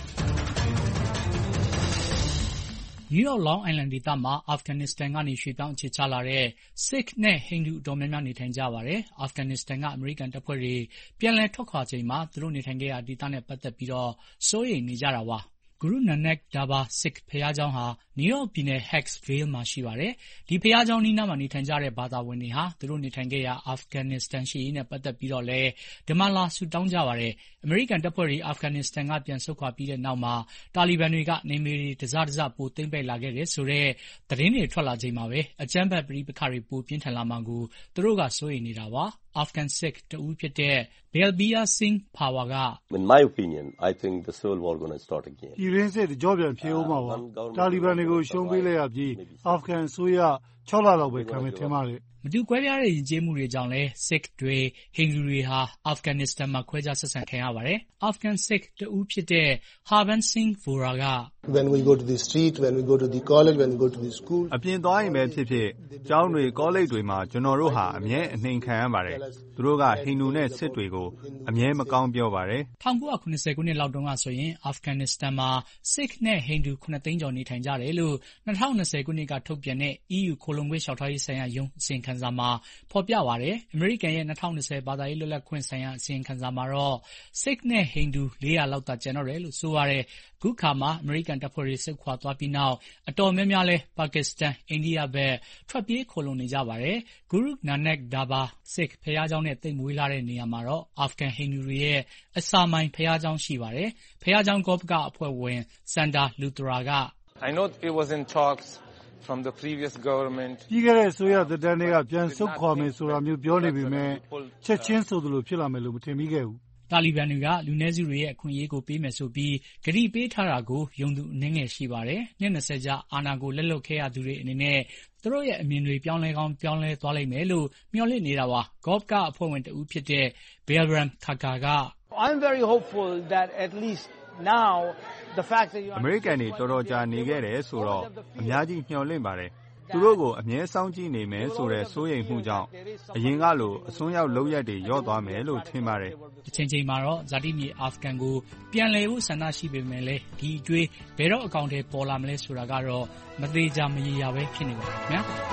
နယူးယောက် Long Island ဒေသမှာအာဖဂန်နစ္စတန်ကနေရွှေ့ပြောင်းအခြေချလာတဲ့ Sikh နဲ့ Hindu အတော်များများနေထိုင်ကြပါတယ်။အာဖဂန်နစ္စတန်ကအမေရိကန်တပ်ဖွဲ့တွေပြန်လည်ထွက်ခွာချိန်မှာသူတို့နေထိုင်ခဲ့ရာဒေသနဲ့ပတ်သက်ပြီးစိုးရိမ်နေကြတာပါ။ Guru Nanak Daba Sikh ဘုရားကျောင်းဟာနယူးယောက်ပြည်နယ် Hicksville မှာရှိပါတယ်။ဒီဘုရားကျောင်းနီးနားမှာနေထိုင်ကြတဲ့ဘာသာဝင်တွေဟာသူတို့နေထိုင်ခဲ့ရာအာဖဂန်နစ္စတန်ရှေ့ရေးနဲ့ပတ်သက်ပြီးတော့လည်းဒီမှာလာဆုတောင်းကြပါတယ်။အမေရိကန်တပ်ဖွဲ့တွေအာဖဂန်နစ္စတန်ကပြန်ဆုတ်ခွာပြီးတဲ့နောက်မှာတာလီဘန်တွေကနေမြေတွေတစတစပိုသိမ်းပိုက်လာခဲ့တယ်ဆိုတဲ့သတင်းတွေထွက်လာချိန်မှာပဲအကြမ်းဖက်ပဋိပက္ခတွေပိုပြင်းထန်လာမှာကိုသူတို့ကစိုးရိမ်နေတာပါ။ Afghan Sikh တဦးဖြစ်တဲ့ Balbir Singh Pawar က In my opinion, I think the civil war going to start again. ပြည်ရင်းစစ်ကြောပြန်ဖြစ်ဦးမှာပါ။တာလီဘန်တွေကိုရှုံးပေးလိုက်ရပြီးအာဖဂန်အစိုးရ6လလောက်ပဲခံမယ်ထင်ပါတယ်။မတူကွဲပြားတဲ့ယဉ်ကျေးမှုတွေကြောင့်လည်း Sikh တွေဟိန္ဒူတွေဟာအာဖဂန်နစ္စတန်မှာခွဲခြားဆက်ဆံခံရပါတယ်။ Afghan Sikh တဦးဖြစ်တဲ့ Harban Singh Vora က When we go to the street, when we go to the college, when we go to the school အပြင်သွားရင်ပဲဖြစ်ဖြစ်ကျောင်းတွေကောလိပ်တွေမှာကျွန်တော်တို့ဟာအမြဲအနှိမ်ခံရပါတယ်။သူတို့ကဟိန္ဒူနဲ့စစ်တွေကိုအမြဲမကောင်းပြောပါတယ်။1990ခုနှစ်လောက်တုန်းကဆိုရင်အာဖဂန်နစ္စတန်မှာ Sikh နဲ့ဟိန္ဒူ9သိန်းကျော်နေထိုင်ကြတယ်လို့2020ခုနှစ်ကထုတ်ပြန်တဲ့ EU ခိုလုံခွင့်လျှောက်ထားရေးဆိုင်ရာယုံအစီရင်ခံစာမှာဖော်ပြပါတယ်။အမေရိကန်ရဲ့2020ဘာသာရေးလွတ်လပ်ခွင့်ဆိုင်ရာအစီရင်ခံစာမှာတော့ Sikh နဲ့ဟိန္ဒူ400လောက်သာကျန်တော့တယ်လို့ဆိုပါတယ်။ခုခါမှာအမေရိကန်တပ်ဖွဲ့တွေဆုတ်ခွာသွားပြီးနောက်အတော်များများလဲပါကစ္စတန်အိန္ဒိယဘက်ထွက်ပြေးခိုလုံနေကြပါတယ်။ Guru Nanak Daba Sikh ဘုရားကျောင်းနဲ့တိတ်မွေးလာတဲ့နေရာမှာတော့အာဖဂန်ဟိန္ဒူတွေရဲ့အစာမိုင်ဘုရားကျောင်းရှိပါတယ်။ဘုရားကျောင်းကောပကအဖွဲ့ဝင် Sanda Luthra က I know it was in talks from the previous government ပြီးခဲ့တဲ့အစိုးရသက်တမ်းတွေကပြန်ဆုတ်ခွာမယ်ဆိုတာမျိုးပြောနေပေမဲ့ချက်ချင်းဆိုသလိုဖြစ်လာမယ်လို့မထင်မိခဲ့ဘူးတာလီဘန်တွေကလူနည်းစုတွေရဲ့အခွင့်အရေးကိုပေးမယ်ဆိုပြီးဂရုပေးထားတာကိုယုံသူအနည်းငယ်ရှိပါတယ်။နှစ်20ကြာအာဏာကိုလက်လွတ်ခဲ့ရသူတွေအနေနဲ့သူတို့ရဲ့အမြင်တွေပြောင်းလဲကောင်းပြောင်းလဲသွားလိမ့်မယ်လို့မျှော်လင့်နေတာပါ။ Golf ကအဖွဲ့ဝင်တဦးဖြစ်တဲ့ Bayram Khakar က I'm very hopeful that at least now the fact that you အမေရိကန်တွေတော်တော်ကြာနေခဲ့တယ်ဆိုတော့အများကြီးမျှော်လင့်ပါတယ်။သူတို့ကိုအမြဲစောင့်ကြည့်နေမယ်ဆိုတဲ့စိုးရိမ်မှုကြောင့်အရင်ကလိုအစွန်းရောက်လုပ်ရက်တွေလျော့သွားမယ်လို့ထင်ပါတယ်။တစ်ချိန်မှာတော့ဇာတိမြေအာဖဂန်ကိုပြန်လည်ဖို့ဆန္ဒရှိပေမဲ့လည်းဒီအတွေ့ဘယ်တော့အကောင့်တွေပေါ်လာမလဲဆိုတာကတော့မသေးချာမရေရာပဲဖြစ်နေပါတယ်ခင်ဗျာ။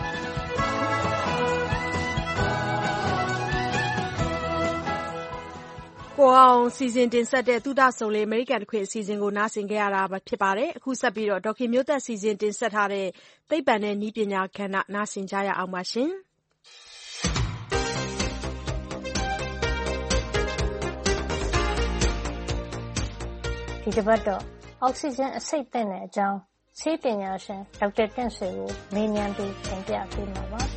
ကိုအောင်စီစဉ်တင်ဆက်တဲ့သုဒဆုံလေးအမေရိကန်တခွင်အစီအစဉ်ကိုနားဆင်ကြရတာဖြစ်ပါတယ်။အခုဆက်ပြီးတော့ဒေါက်ခင်မျိုးသက်စီစဉ်တင်ဆက်ထားတဲ့သိပ္ပံနဲ့နည်းပညာကဏ္ဍနားဆင်ကြရအောင်ပါရှင်။ဒီတစ်ပတ်တော့အောက်ဆီဂျင်အဆိပ်သင့်တဲ့အကြောင်းဆေးပညာရှင်ဒေါက်တာတင့်ဆွေကိုမေးမြန်းပြီးသင်ပြပေးမှာပါ။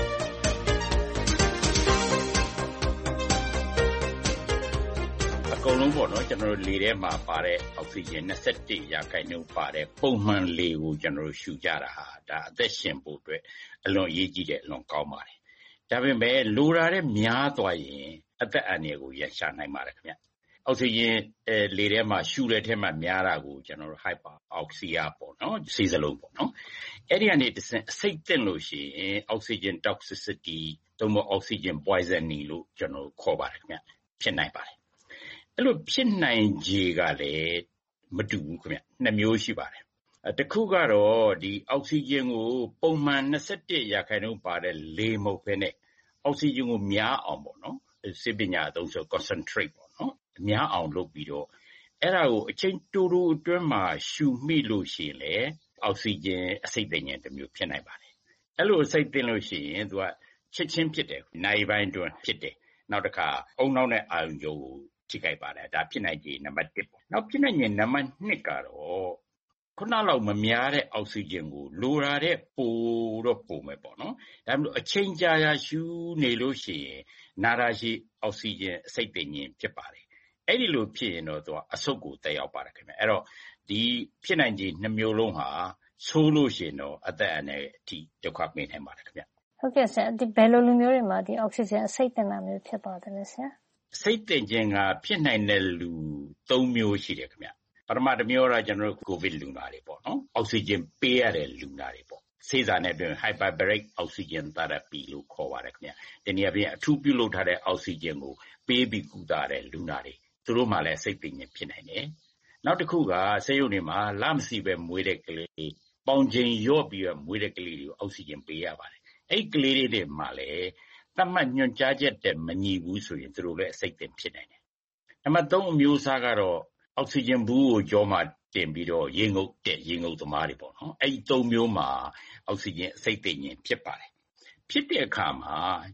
အကုန်လုံးပေါ့နော်ကျွန်တော်တို့လေထဲမှာပါတဲ့အောက်ဆီဂျင်21ရာခိုင်နှုန်းပါတဲ့ပုံမှန်လေကိုကျွန်တော်တို့ရှူကြတာဟာဒါအသက်ရှင်ဖို့အတွက်အလွန်အရေးကြီးတဲ့အလွန်ကောင်းပါတယ်။ဒါပေမဲ့လိုရာတဲ့များသွားရင်အသက်အန္တရာယ်ကိုရရှာနိုင်ပါတယ်ခင်ဗျ။အောက်ဆီဂျင်လေထဲမှာရှူတဲ့ထဲမှာများတာကိုကျွန်တော်တို့ hyperoxia ပေါ့နော်ဆေးစလုံးပေါ့နော်။အဲ့ဒီကနေတစ်ဆင့်အဆိပ်သင့်လို့ရှိရင် oxygen toxicity သို့မဟုတ် oxygen poisoning လို့ကျွန်တော်ခေါ်ပါတယ်ခင်ဗျ။ဖြစ်နိုင်ပါတယ်အဲ့လိုဖြစ်နိုင်ခြေကလည်းမတူဘူးခင်ဗျနှစ်မျိုးရှိပါတယ်တစ်ခုကတော့ဒီအောက်ဆီဂျင်ကိုပုံမှန်21ရာခိုင်နှုန်းပါတဲ့လေမဟုတ်ဘဲနဲ့အောက်ဆီဂျင်ကိုများအောင်ပေါ့နော်ဆေးပညာအသုံးဆို concentrate ပေါ့နော်များအောင်လုပ်ပြီးတော့အဲ့ဒါကိုအချိန်တိုတိုအတွင်းမှာရှူမိလို့ရှိရင်လေအောက်ဆီဂျင်အဆိပ်သင့်ခြင်းတစ်မျိုးဖြစ်နိုင်ပါတယ်အဲ့လိုအဆိပ်သင့်လို့ရှိရင်သူကချက်ချင်းဖြစ်တယ်နိုင်ပိုင်းတွင်ဖြစ်တယ်နောက်တစ်ခါအုံနောက်နဲ့အာရုံကြောကိုထိခိုက်ပါတယ်ဒါဖြစ်နိုင်ခြေနံပါတ်1ပေါ့နောက်ဖြစ်နိုင်ခြေနံပါတ်2ကတော့ခုနလောက်မများတဲ့အောက်ဆီဂျင်ကိုလိုရာတဲ့ပိုတော့ပိုမယ်ပေါ့နော်ဒါမှမဟုတ်အချိန်ကြာရှူနေလို့ရှိရင်နာတာရှိအောက်ဆီဂျင်အဆိပ်သင့်ခြင်းဖြစ်ပါတယ်အဲ့ဒီလိုဖြစ်ရင်တော့သူကအဆုတ်ကိုတက်ရောက်ပါတယ်ခင်ဗျအဲ့တော့ဒီဖြစ်နိုင်ခြေ2မျိုးလုံးဟာဆိုးလို့ရှိရင်တော့အသက်အန္တရာယ်အထိဒုက္ခပေးနိုင်ပါတယ်ခင်ဗျဟုတ်ကဲ့ဆရာဒီဘယ်လိုလူမျိုးတွေမှာဒီအောက်ဆီဂျင်အဆိပ်သင့်တာမျိုးဖြစ်ပါတယ်လဲဆရာစိတ်တင်ခြင်းကဖြစ်နိုင်တဲ့လူ3မျိုးရှိတယ်ခင်ဗျပထမတစ်မျိုးကတော့ကျွန်တော်တို့ကိုဗစ်လူနာတွေပေါ့နော်အောက်ဆီဂျင်ပေးရတဲ့လူနာတွေပေါ့ဆေးစာနဲ့တွင် hyperbaric oxygen therapy လို့ခေါ်ပါတယ်ခင်ဗျဒီနေရာပြင်အထူးပြုလုပ်ထားတဲ့အောက်ဆီဂျင်ကိုပေးပြီးကုသတဲ့လူနာတွေသူတို့မှလည်းစိတ်တင်ခြင်းဖြစ်နိုင်တယ်နောက်တစ်ခုကဆေးရုံတွေမှာလမစီပဲမွေးတဲ့ကလေးပေါင်ချိန်ရော့ပြီးတော့မွေးတဲ့ကလေးတွေကိုအောက်ဆီဂျင်ပေးရပါတယ်အဲ့ကလေးတွေမှလည်းတတ်မှတ်ညွှန်ကြားချက်တဲ့မညီဘူးဆိုရင်သူတို့လည်းအဆိပ်သင့်ဖြစ်နိုင်တယ်။နံပါတ်3အမျိုးအစားကတော့အောက်ဆီဂျင်ဘူးကိုကြောမှာတင်ပြီးတော့ရေငုပ်သမားတွေပေါ့နော်။အဲ့ဒီ3မျိုးမှာအောက်ဆီဂျင်အဆိပ်သင့်ခြင်းဖြစ်ပါတယ်။ဖြစ်တဲ့အခါမှာ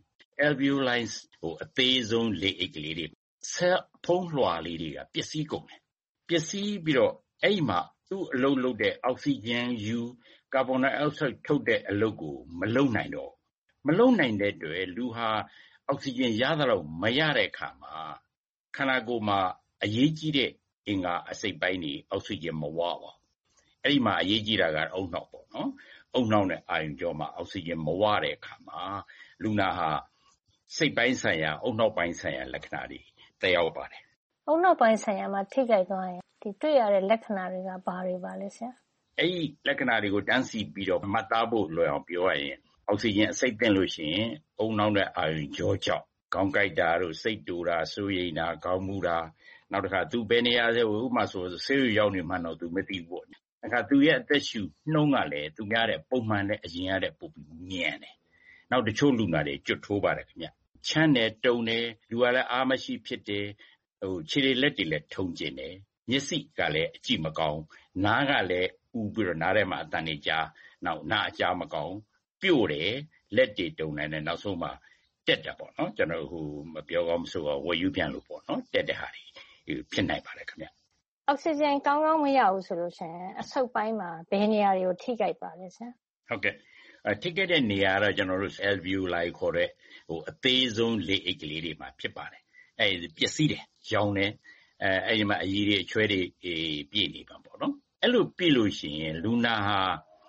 alveoli အသေးဆုံးလေအိတ်ကလေးတွေဆဲဖုံးလွှာလေးတွေကပျက်စီးကုန်တယ်။ပျက်စီးပြီးတော့အဲ့မှာသူ့အလုပ်လုပ်တဲ့အောက်ဆီဂျင်ယူကာဗွန်ဒိုင်အောက်ဆိုက်ထုတ်တဲ့အလုပ်ကိုမလုပ်နိုင်တော့မလုံနိုင်တဲ့အတွက်လူဟာအောက်ဆီဂျင်ရသလောက်မရတဲ့အခါမှာခန္ဓာကိုယ်မှာအရေးကြီးတဲ့အင်္ဂါအစိတ်ပိုင်းတွေအောက်ဆီဂျင်မဝပါဘူး။အဲ့ဒီမှာအရေးကြီးတာကအုံနောက်ပေါ့နော်။အုံနောက်နဲ့အာရုံကြောမှာအောက်ဆီဂျင်မဝတဲ့အခါမှာလူနာဟာစိတ်ပိုင်းဆိုင်ရာအုံနောက်ပိုင်းဆိုင်ရာလက္ခဏာတွေတက်ရောက်ပါတယ်။အုံနောက်ပိုင်းဆိုင်ရာမှာထိခိုက်သွားရင်ဒီတွေ့ရတဲ့လက္ခဏာတွေကဘာတွေပါလဲဆရာ။အဲ့ဒီလက္ခဏာတွေကိုတန်းစီပြီးတော့မှတ်သားဖို့လွယ်အောင်ပြောရရင်အောက်ဆီဂျင်အဆိပ်သင့်လို့ရှိရင်အုံနောက်နဲ့အာရုံကြောကြောင့်ခေါင်းကိုက်တာတို့စိတ်တူတာစိုးရိမ်တာခေါင်းမူတာနောက်တစ်ခါသူဘယ်နေရာလဲဥပမာဆိုဆေးရုံရောက်နေမှတော့သူမသိဘူးပေါ့။အခါသူရဲ့အသက်ရှူနှုံးကလည်းသူများတဲ့ပုံမှန်နဲ့အရင်ရတဲ့ပုံပြီးမြန်တယ်။နောက်တချို့လူနာတွေကျွတ်ထိုးပါတယ်ခင်ဗျ။ချမ်းတယ်တုံတယ်လူကလည်းအားမရှိဖြစ်တယ်ခြေတွေလက်တွေလည်းထုံကျင်တယ်မျက်စိကလည်းအကြည့်မကောင်းနားကလည်းဥပြီးတော့နားထဲမှာအတန်တွေကြားနောက်နားအကြားမကောင်းပြို့တယ်လက်တွေတုံနေတယ်နောက်ဆုံးမှတက်တာပေါ့နော်ကျွန်တော်မပြောကောင်းမဆိုတော့ဝယ်ယူပြန်လို့ပေါ့နော်တက်တဲ့ဟာတွေဖြစ်နိုင်ပါတယ်ခင်ဗျအောက်ဆီဂျင်ကောင်းကောင်းမရဘူးဆိုလို့ရှိရင်အဆုတ်ပိုင်းမှာဘယ်နေရာတွေကိုထိခိုက်ပါလဲဆရာဟုတ်ကဲ့ထိခိုက်တဲ့နေရာကတော့ကျွန်တော်တို့ alveoli ခေါ်တဲ့အသေးဆုံးလေအိတ်ကလေးတွေမှာဖြစ်ပါတယ်အဲဒီပျက်စီးတယ်ရောင်တယ်အဲဒီမှာအရည်တွေအချွဲတွေပြည့်နေပါပေါ့နော်အဲ့လိုပြည့်လို့ရှိရင်လူနာဟာ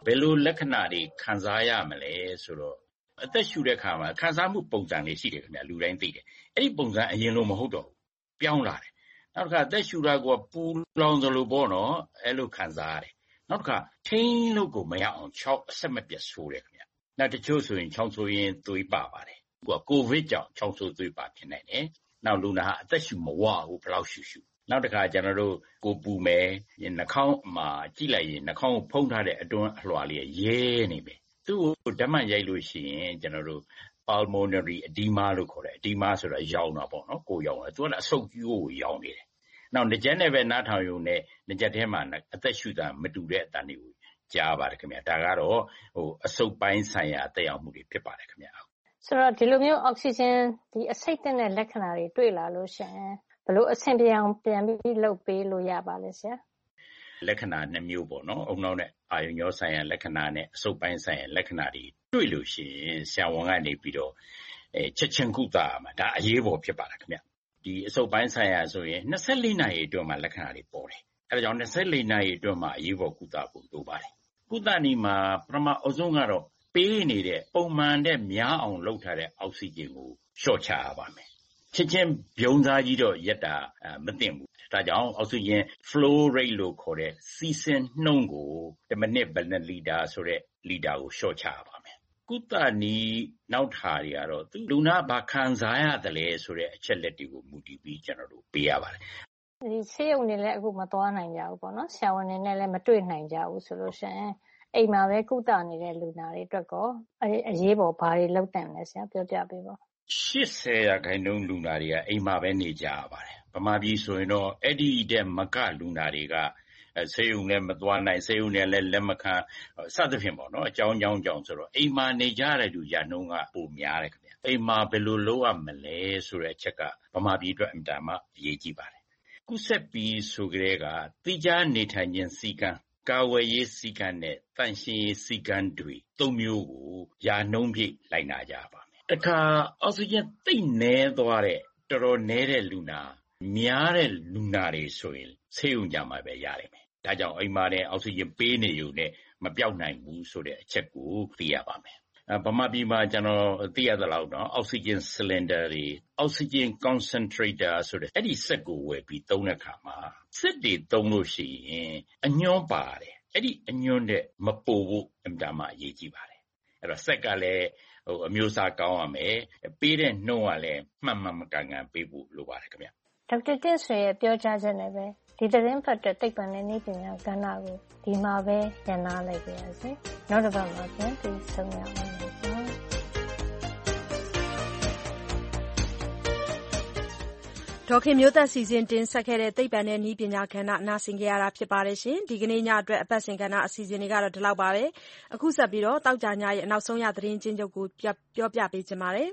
ဘယ်လိုလက္ခဏာတွေခံစားရမလဲဆိုတော့အသက်ရှူတဲ့အခါမှာခံစားမှုပုံစံလေးရှိတယ်ခင်ဗျလူတိုင်းသိတယ်အဲ့ဒီပုံစံအရင်လိုမဟုတ်တော့ဘူးပြောင်းလာတယ်နောက်တစ်ခါအသက်ရှူတာကပူလောင်သလိုပေါ့နော်အဲ့လိုခံစားရတယ်နောက်တစ်ခါထိန်းလို့ကိုမရအောင်ချောက်အဆက်မပြတ်ဆိုးတယ်ခင်ဗျနောက်တချို့ဆိုရင်ချောင်းဆိုရင်သွေးပါပါတယ်ကိုဗစ်ကြောင့်ချောင်းဆိုးသွေးပါဖြစ်နိုင်တယ်နောက်လူနာအသက်ရှူမဝဘူးဘယ်လောက်ရှူနောက်တစ်ခါကျွန်တော်တို့ကိုပူမယ်နှာခေါင်းမှာကြည့်လိုက်ရင်နှာခေါင်းကိုဖုံးထားတဲ့အတွင်းအလွှာလေးရဲနေပြီသူ့ကိုဓာတ်မှန်ရိုက်လို့ရှိရင်ကျွန်တော်တို့ pulmonary edema လို့ခေါ်တယ် edema ဆိုတာရောင်တာပေါ့နော်ကိုရောင်တယ်သူကအဆုတ်ကြီးကိုရောင်နေတယ်နောက်နှကြက်နဲ့ပဲနားထောင်ရုံနဲ့နှကြက်ထဲမှာအသက်ရှူတာမတူတဲ့အတန်တွေကိုကြားပါတယ်ခင်ဗျဒါကတော့အဆုတ်ပိုင်းဆိုင်ရာတက်ရောက်မှုတွေဖြစ်ပါတယ်ခင်ဗျဆိုတော့ဒီလိုမျိုးအောက်ဆီဂျင်ဒီအဆိပ်သင့်တဲ့လက္ခဏာတွေတွေ့လာလို့ရှိရင်ဘယ်လိုအဆင်ပြေအောင်ပြန်ပြီးလုပ်ပေးလို့ရပါလဲဆရာလက္ခဏာ2မျိုးပေါ့နော်အုံနောက်နဲ့အာရုံကြောဆိုင်ရာလက္ခဏာနဲ့အဆုတ်ပိုင်းဆိုင်ရာလက္ခဏာတွေတွေ့လို့ရှိရင်ဆရာဝန်ကနေပြီးတော့ချက်ချင်းကုသမှာဒါအရေးပေါ်ဖြစ်ပါတယ်ခင်ဗျဒီအဆုတ်ပိုင်းဆိုင်ရာဆိုရင်24နာရီအတွင်းမှာလက္ခဏာတွေပေါ်တယ်အဲဒါကြောင့်24နာရီအတွင်းမှာအရေးပေါ်ကုသဖို့လိုပါတယ်ကုသနည်းမှာပထမအဆုံးကတော့ပေးနေတဲ့ပုံမှန်တဲ့များအောင်လုပ်ထားတဲ့အောက်ဆီဂျင်ကိုလျှော့ချရပါမယ်ချက်ချင်းပြုံးစားကြီးတော့ရက်တာမသင့်ဘူးဒါကြောင့်အောက်ဆီဂျင် flow rate လို့ခေါ်တဲ့စီးဆင်းနှုန်းကိုတစ်မိနစ်ဘယ်နှစ်လီတာဆိုတဲ့လီတာကိုလျှော့ချရပါမယ်ကုသနည်းနောက်ထားတွေကတော့လူနာဘာခံစားရတယ်လဲဆိုတဲ့အချက်လက်တွေကိုမူတည်ပြီးကျွန်တော်တို့ပေးရပါတယ်ဒီဆေးရုံတွေလည်းအခုမသွားနိုင်ကြဘူးပေါ့နော်ဆရာဝန်တွေနဲ့လည်းမတွေ့နိုင်ကြဘူးဆိုလို့ရှိရင်အိမ်မှာပဲကုသနေတဲ့လူနာတွေအတွက်ကောအရေးပေါ်ဘာတွေလုပ်တယ်လဲဆရာပြောပြပေးပါ 80%လူနာတွေကအိမ်မှာပဲနေကြရပါတယ်ဗမာပြည်ဆိုရင်တော့အဲ့ဒီတဲ့မကလူနာတွေကဆေးရုံနဲ့မသွားနိုင်ဆေးရုံနဲ့လည်းလက်မခံစသဖြင့်ပေါ့နော်အကြောင်းကြောင့်ဆိုတော့အိမ်မှာနေကြတဲ့လူရနှုန်းကပိုများတယ်ခင်ဗျအိမ်မှာဘယ်လိုလုပ်ရမလဲဆိုတဲ့အချက်ကဗမာပြည်အတွက်အင်တာမအရေးကြီးပါတယ်ကုဆက်ပြီးဆိုကြတဲ့ကတိကျနေထိုင်ခြင်းစီကံကာဝယ်ရေးစီကံနဲ့တန်ရှင်းရေးစီကံတွေ၃မျိုးကိုယာနှုန်းပြည့်လိုက်နာကြပါမယ်တခါအောက်ဆီဂျင်သိပ်နည်းသွားတဲ့တော်တော်နည်းတဲ့လူနာများတဲ့လူနာတွေဆိုရင်ဆေးရုံကြမှာပဲရတယ်မယ်ဒါကြောင့်အိမ်မှာနဲ့အောက်ဆီဂျင်ပေးနေရုံနဲ့မပြောက်နိုင်ဘူးဆိုတဲ့အချက်ကိုသိရပါမယ်ဗမာပြည်မှာကျွန်တော်သိရသလောက်တော့အောက်ဆီဂျင်ဆလင်ဒါတွေအောက်ဆီဂျင်ကွန်စင်ထရေးတာဆိုတဲ့အဲ့ဒီစက်ကိုဝယ်ပြီးသုံးတဲ့အခါမှာစက်တွေသုံးလို့ရှိရင်အညွှန်းပါတယ်အဲ့ဒီအညွှန်းတဲ့မပို့ဖို့အင်တာမအရေးကြီးပါတယ်အဲ့တော့စက်ကလည်းအမျိုးအစားကောင်းရမယ်ပေးတဲ့နှုန်းကလည်းမှန်မကန်ပေးဖို့လိုပါတယ်ခင်ဗျဒေါက်တာတင့်ဆွေရဲ့ပြောကြားချက်နဲ့ပဲဒီသတင်းဖတ်တဲ့သိပ္ပံနဲ့နည်းပညာကဏ္ဍကိုဒီမှာပဲညှနာလိုက်ပါရစေနောက်တစ်ပတ်မှာပြန်ပြီးဆုံရအောင်ဒေါခင်မျိုးသက်စီစဉ်တင်ဆက်ခဲ့တဲ့သိပ္ပံနဲ့နည်းပညာကဏ္ဍနားဆင်ကြရတာဖြစ်ပါတယ်ရှင်ဒီကနေ့ညအတွက်အပတ်စဉ်ကဏ္ဍအစီအစဉ်တွေကတော့ဒီလောက်ပါပဲအခုဆက်ပြီးတော့တောက်ကြညရဲ့နောက်ဆုံးရသတင်းချင်းချုပ်ကိုပြောပြပေးချင်ပါတယ်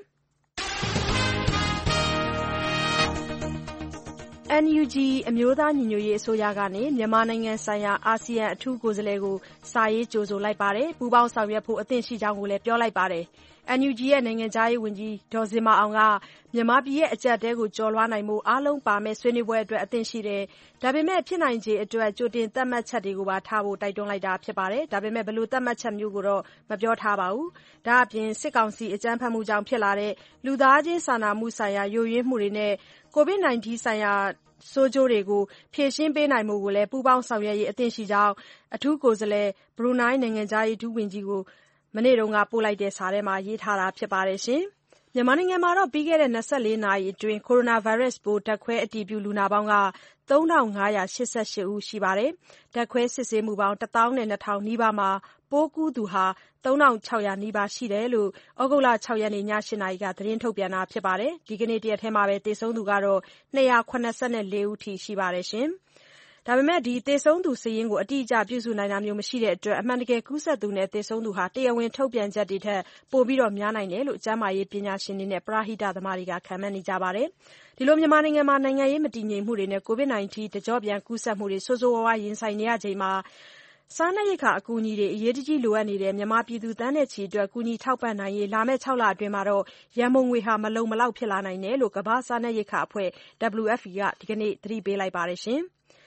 NUG အမျိုးသားညီညွတ်ရေးအစိုးရကနေမြန်မာနိုင်ငံဆိုင်ရာအာဆီယံအထူးကိုယ်စားလှယ်ကိုစာရေးကြိုဆိုလိုက်ပါတယ်ပူးပေါင်းဆောင်ရွက်ဖို့အသင့်ရှိကြောင်းကိုလည်းပြောလိုက်ပါတယ်NUG ရဲ့နိုင်ငံခြားရေးဝန်ကြီးဒေါ်ဇင်မာအောင်ကမြန်မာပြည်ရဲ့အကျပ်အတည်းကိုကျော်လွှားနိုင်မှုအားလုံးပါမဲ့ဆွေးနွေးပွဲအတွက်အသင့်ရှိတယ်။ဒါပေမဲ့ဖြစ်နိုင်ခြေအတွက်ကြိုတင်သတ်မှတ်ချက်တွေကိုပါထားဖို့တိုက်တွန်းလိုက်တာဖြစ်ပါတယ်။ဒါပေမဲ့ဘယ်လိုသတ်မှတ်ချက်မျိုးကိုတော့မပြောထားပါဘူး။ဒါအပြင်စစ်ကောင်စီအကြမ်းဖက်မှုကြောင့်ဖြစ်လာတဲ့လူသားချင်းစာနာမှုဆိုင်ရာယိုယွင်းမှုတွေနဲ့ COVID-19 ဆိုင်ရာဆိုးကျိုးတွေကိုဖြေရှင်းပေးနိုင်မှုကိုလည်းပူးပေါင်းဆောင်ရွက်ရေးအသင့်ရှိကြောင်းအထူးကိုယ်စားလှယ်ဘရူနိုင်းနိုင်ငံခြားရေးဒုဝန်ကြီးကိုမနေ့တုန်းကပို့လိုက်တဲ့စာထဲမှာရေးထားတာဖြစ်ပါတယ်ရှင်။မြန်မာနိုင်ငံမှာတော့ပြီးခဲ့တဲ့24နာရီအတွင်းကိုရိုနာဗိုင်းရပ်စ်ပိုးဓာတ်ခွဲအတည်ပြုလူနာပေါင်းက3588ဦးရှိပါတယ်။ဓာတ်ခွဲစစ်ဆေးမှုပေါင်း12000နီးပါးမှာပိုးကူးသူဟာ3600နီးပါးရှိတယ်လို့ဩဂုတ်လ6ရက်နေ့ည8နာရီကသတင်းထုတ်ပြန်တာဖြစ်ပါတယ်။ဒီကနေ့တရက်ထဲမှာပဲသေဆုံးသူကတော့284ဦးထိရှိပါတယ်ရှင်။ဒါပေမဲ့ဒီသေဆုံးသူစာရင်းကိုအတိအကျပြုစုနိုင်တာမျိုးမရှိတဲ့အတွက်အမှန်တကယ်ကူးစက်သူနဲ့သေဆုံးသူဟာတရားဝင်ထုတ်ပြန်ချက်တွေထက်ပိုပြီးများနိုင်တယ်လို့ကျန်းမာရေးပညာရှင်တွေနဲ့ပရဟိတသမားတွေကခန့်မှန်းနေကြပါတယ်။ဒီလိုမြန်မာနိုင်ငံမှာနိုင်ငံရေးမတည်ငြိမ်မှုတွေနဲ့ COVID-19 တကျော့ပြန်ကူးစက်မှုတွေဆိုးဆိုးဝါးဝါရင်ဆိုင်နေရချိန်မှာစားနပ်ရိက္ခာအကူအညီတွေအရေးတကြီးလိုအပ်နေတဲ့မြန်မာပြည်သူသန်းနဲ့ချီအတွက်ကူညီထောက်ပံ့နိုင်ရေးလာမယ့်6လအတွင်းမှာရန်ပုံငွေဟာမလုံမလောက်ဖြစ်လာနိုင်တယ်လို့ကမ္ဘာ့စားနပ်ရိက္ခာအဖွဲ့ WFP ကဒီကနေ့သတိပေးလိုက်ပါတယ်ရှင်။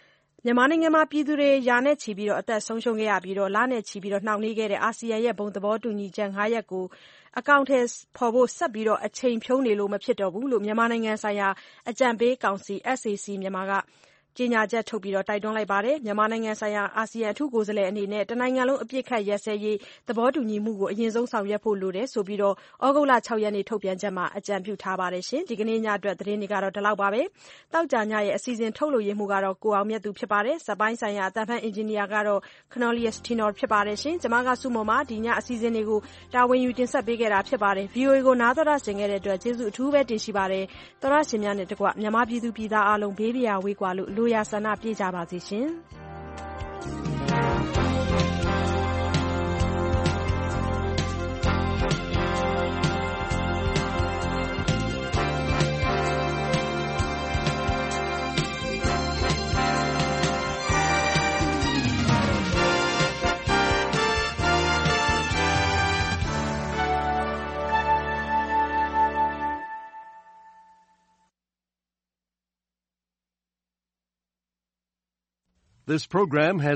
မြန်မာနိုင်ငံမှာပြည်သူတွေရာနဲ့ချီပြီးအသက်ဆုံးရှုံးခဲ့ရပြီးလနဲ့ချီနှောင့်နှေးခဲ့တဲ့အာဆီယံရဲ့ဘုံသဘောတူညီချက် 5 ရပ်ကိုအကောင်အထည်ဖော်ဖို့ဆက်ပြီးအချိန်ဖြုန်းနေလို့မဖြစ်တော့ဘူးလို့မြန်မာနိုင်ငံဆိုင်ရာအကြံပေးကောင်စီ SAC မြန်မာကကြေညာချက်ထုတ်တိုက်တွန်းလိုက်ပါတယ်။မြန်မာနိုင်ငံဆိုင်ရာအာဆီယံအထူးကိုယ်စားလှယ်အနေနဲ့တနိုင်ငံလုံးအပစ်အခတ်ရပ်စဲရေးသဘောတူညီမှုကိုအရင်ဆုံးဆောင်ရွက်ဖို့လိုတယ်ဆိုပြီးဩဂုတ်လ 6 ရက်နေ့ထုတ်ပြန်ချက်မှာအကြံပြုထားပါတယ်။ဒီကနေ့ညအတွက်သတင်းတွေကတော့ဒီလောက်ပါပဲ။သောကြာညရဲ့အစီအစဉ်ထုတ်လွှင့်မှုကတော့ကိုအောင်မြတ်သူဖြစ်ပါတယ်။ဇက်ပိုင်းဆိုင်ရာအသံဖန်အင်ဂျင်နီယာကတော့ Cornelius Tinor ဖြစ်ပါတယ်။ကျွန်မကစုမုံပါဒီညအစီအစဉ်တွေကိုတာဝန်ယူတင်ဆက်ပေးခဲ့တာဖြစ်ပါတယ်။ VOA ကိုနားတော်တာဆင်ခဲ့တဲ့အတွက်ကျေးဇူးအထူးပဲတင်ရှိပါတယ်။သောရရှင်များနဲ့တကွမြန်မာပြည်သူပြည်သားအားလုံးဘေးပြာဝေးကွာလို့လိုရာဆန္ဒပြည့်ကြပါစေရှင်။ This program has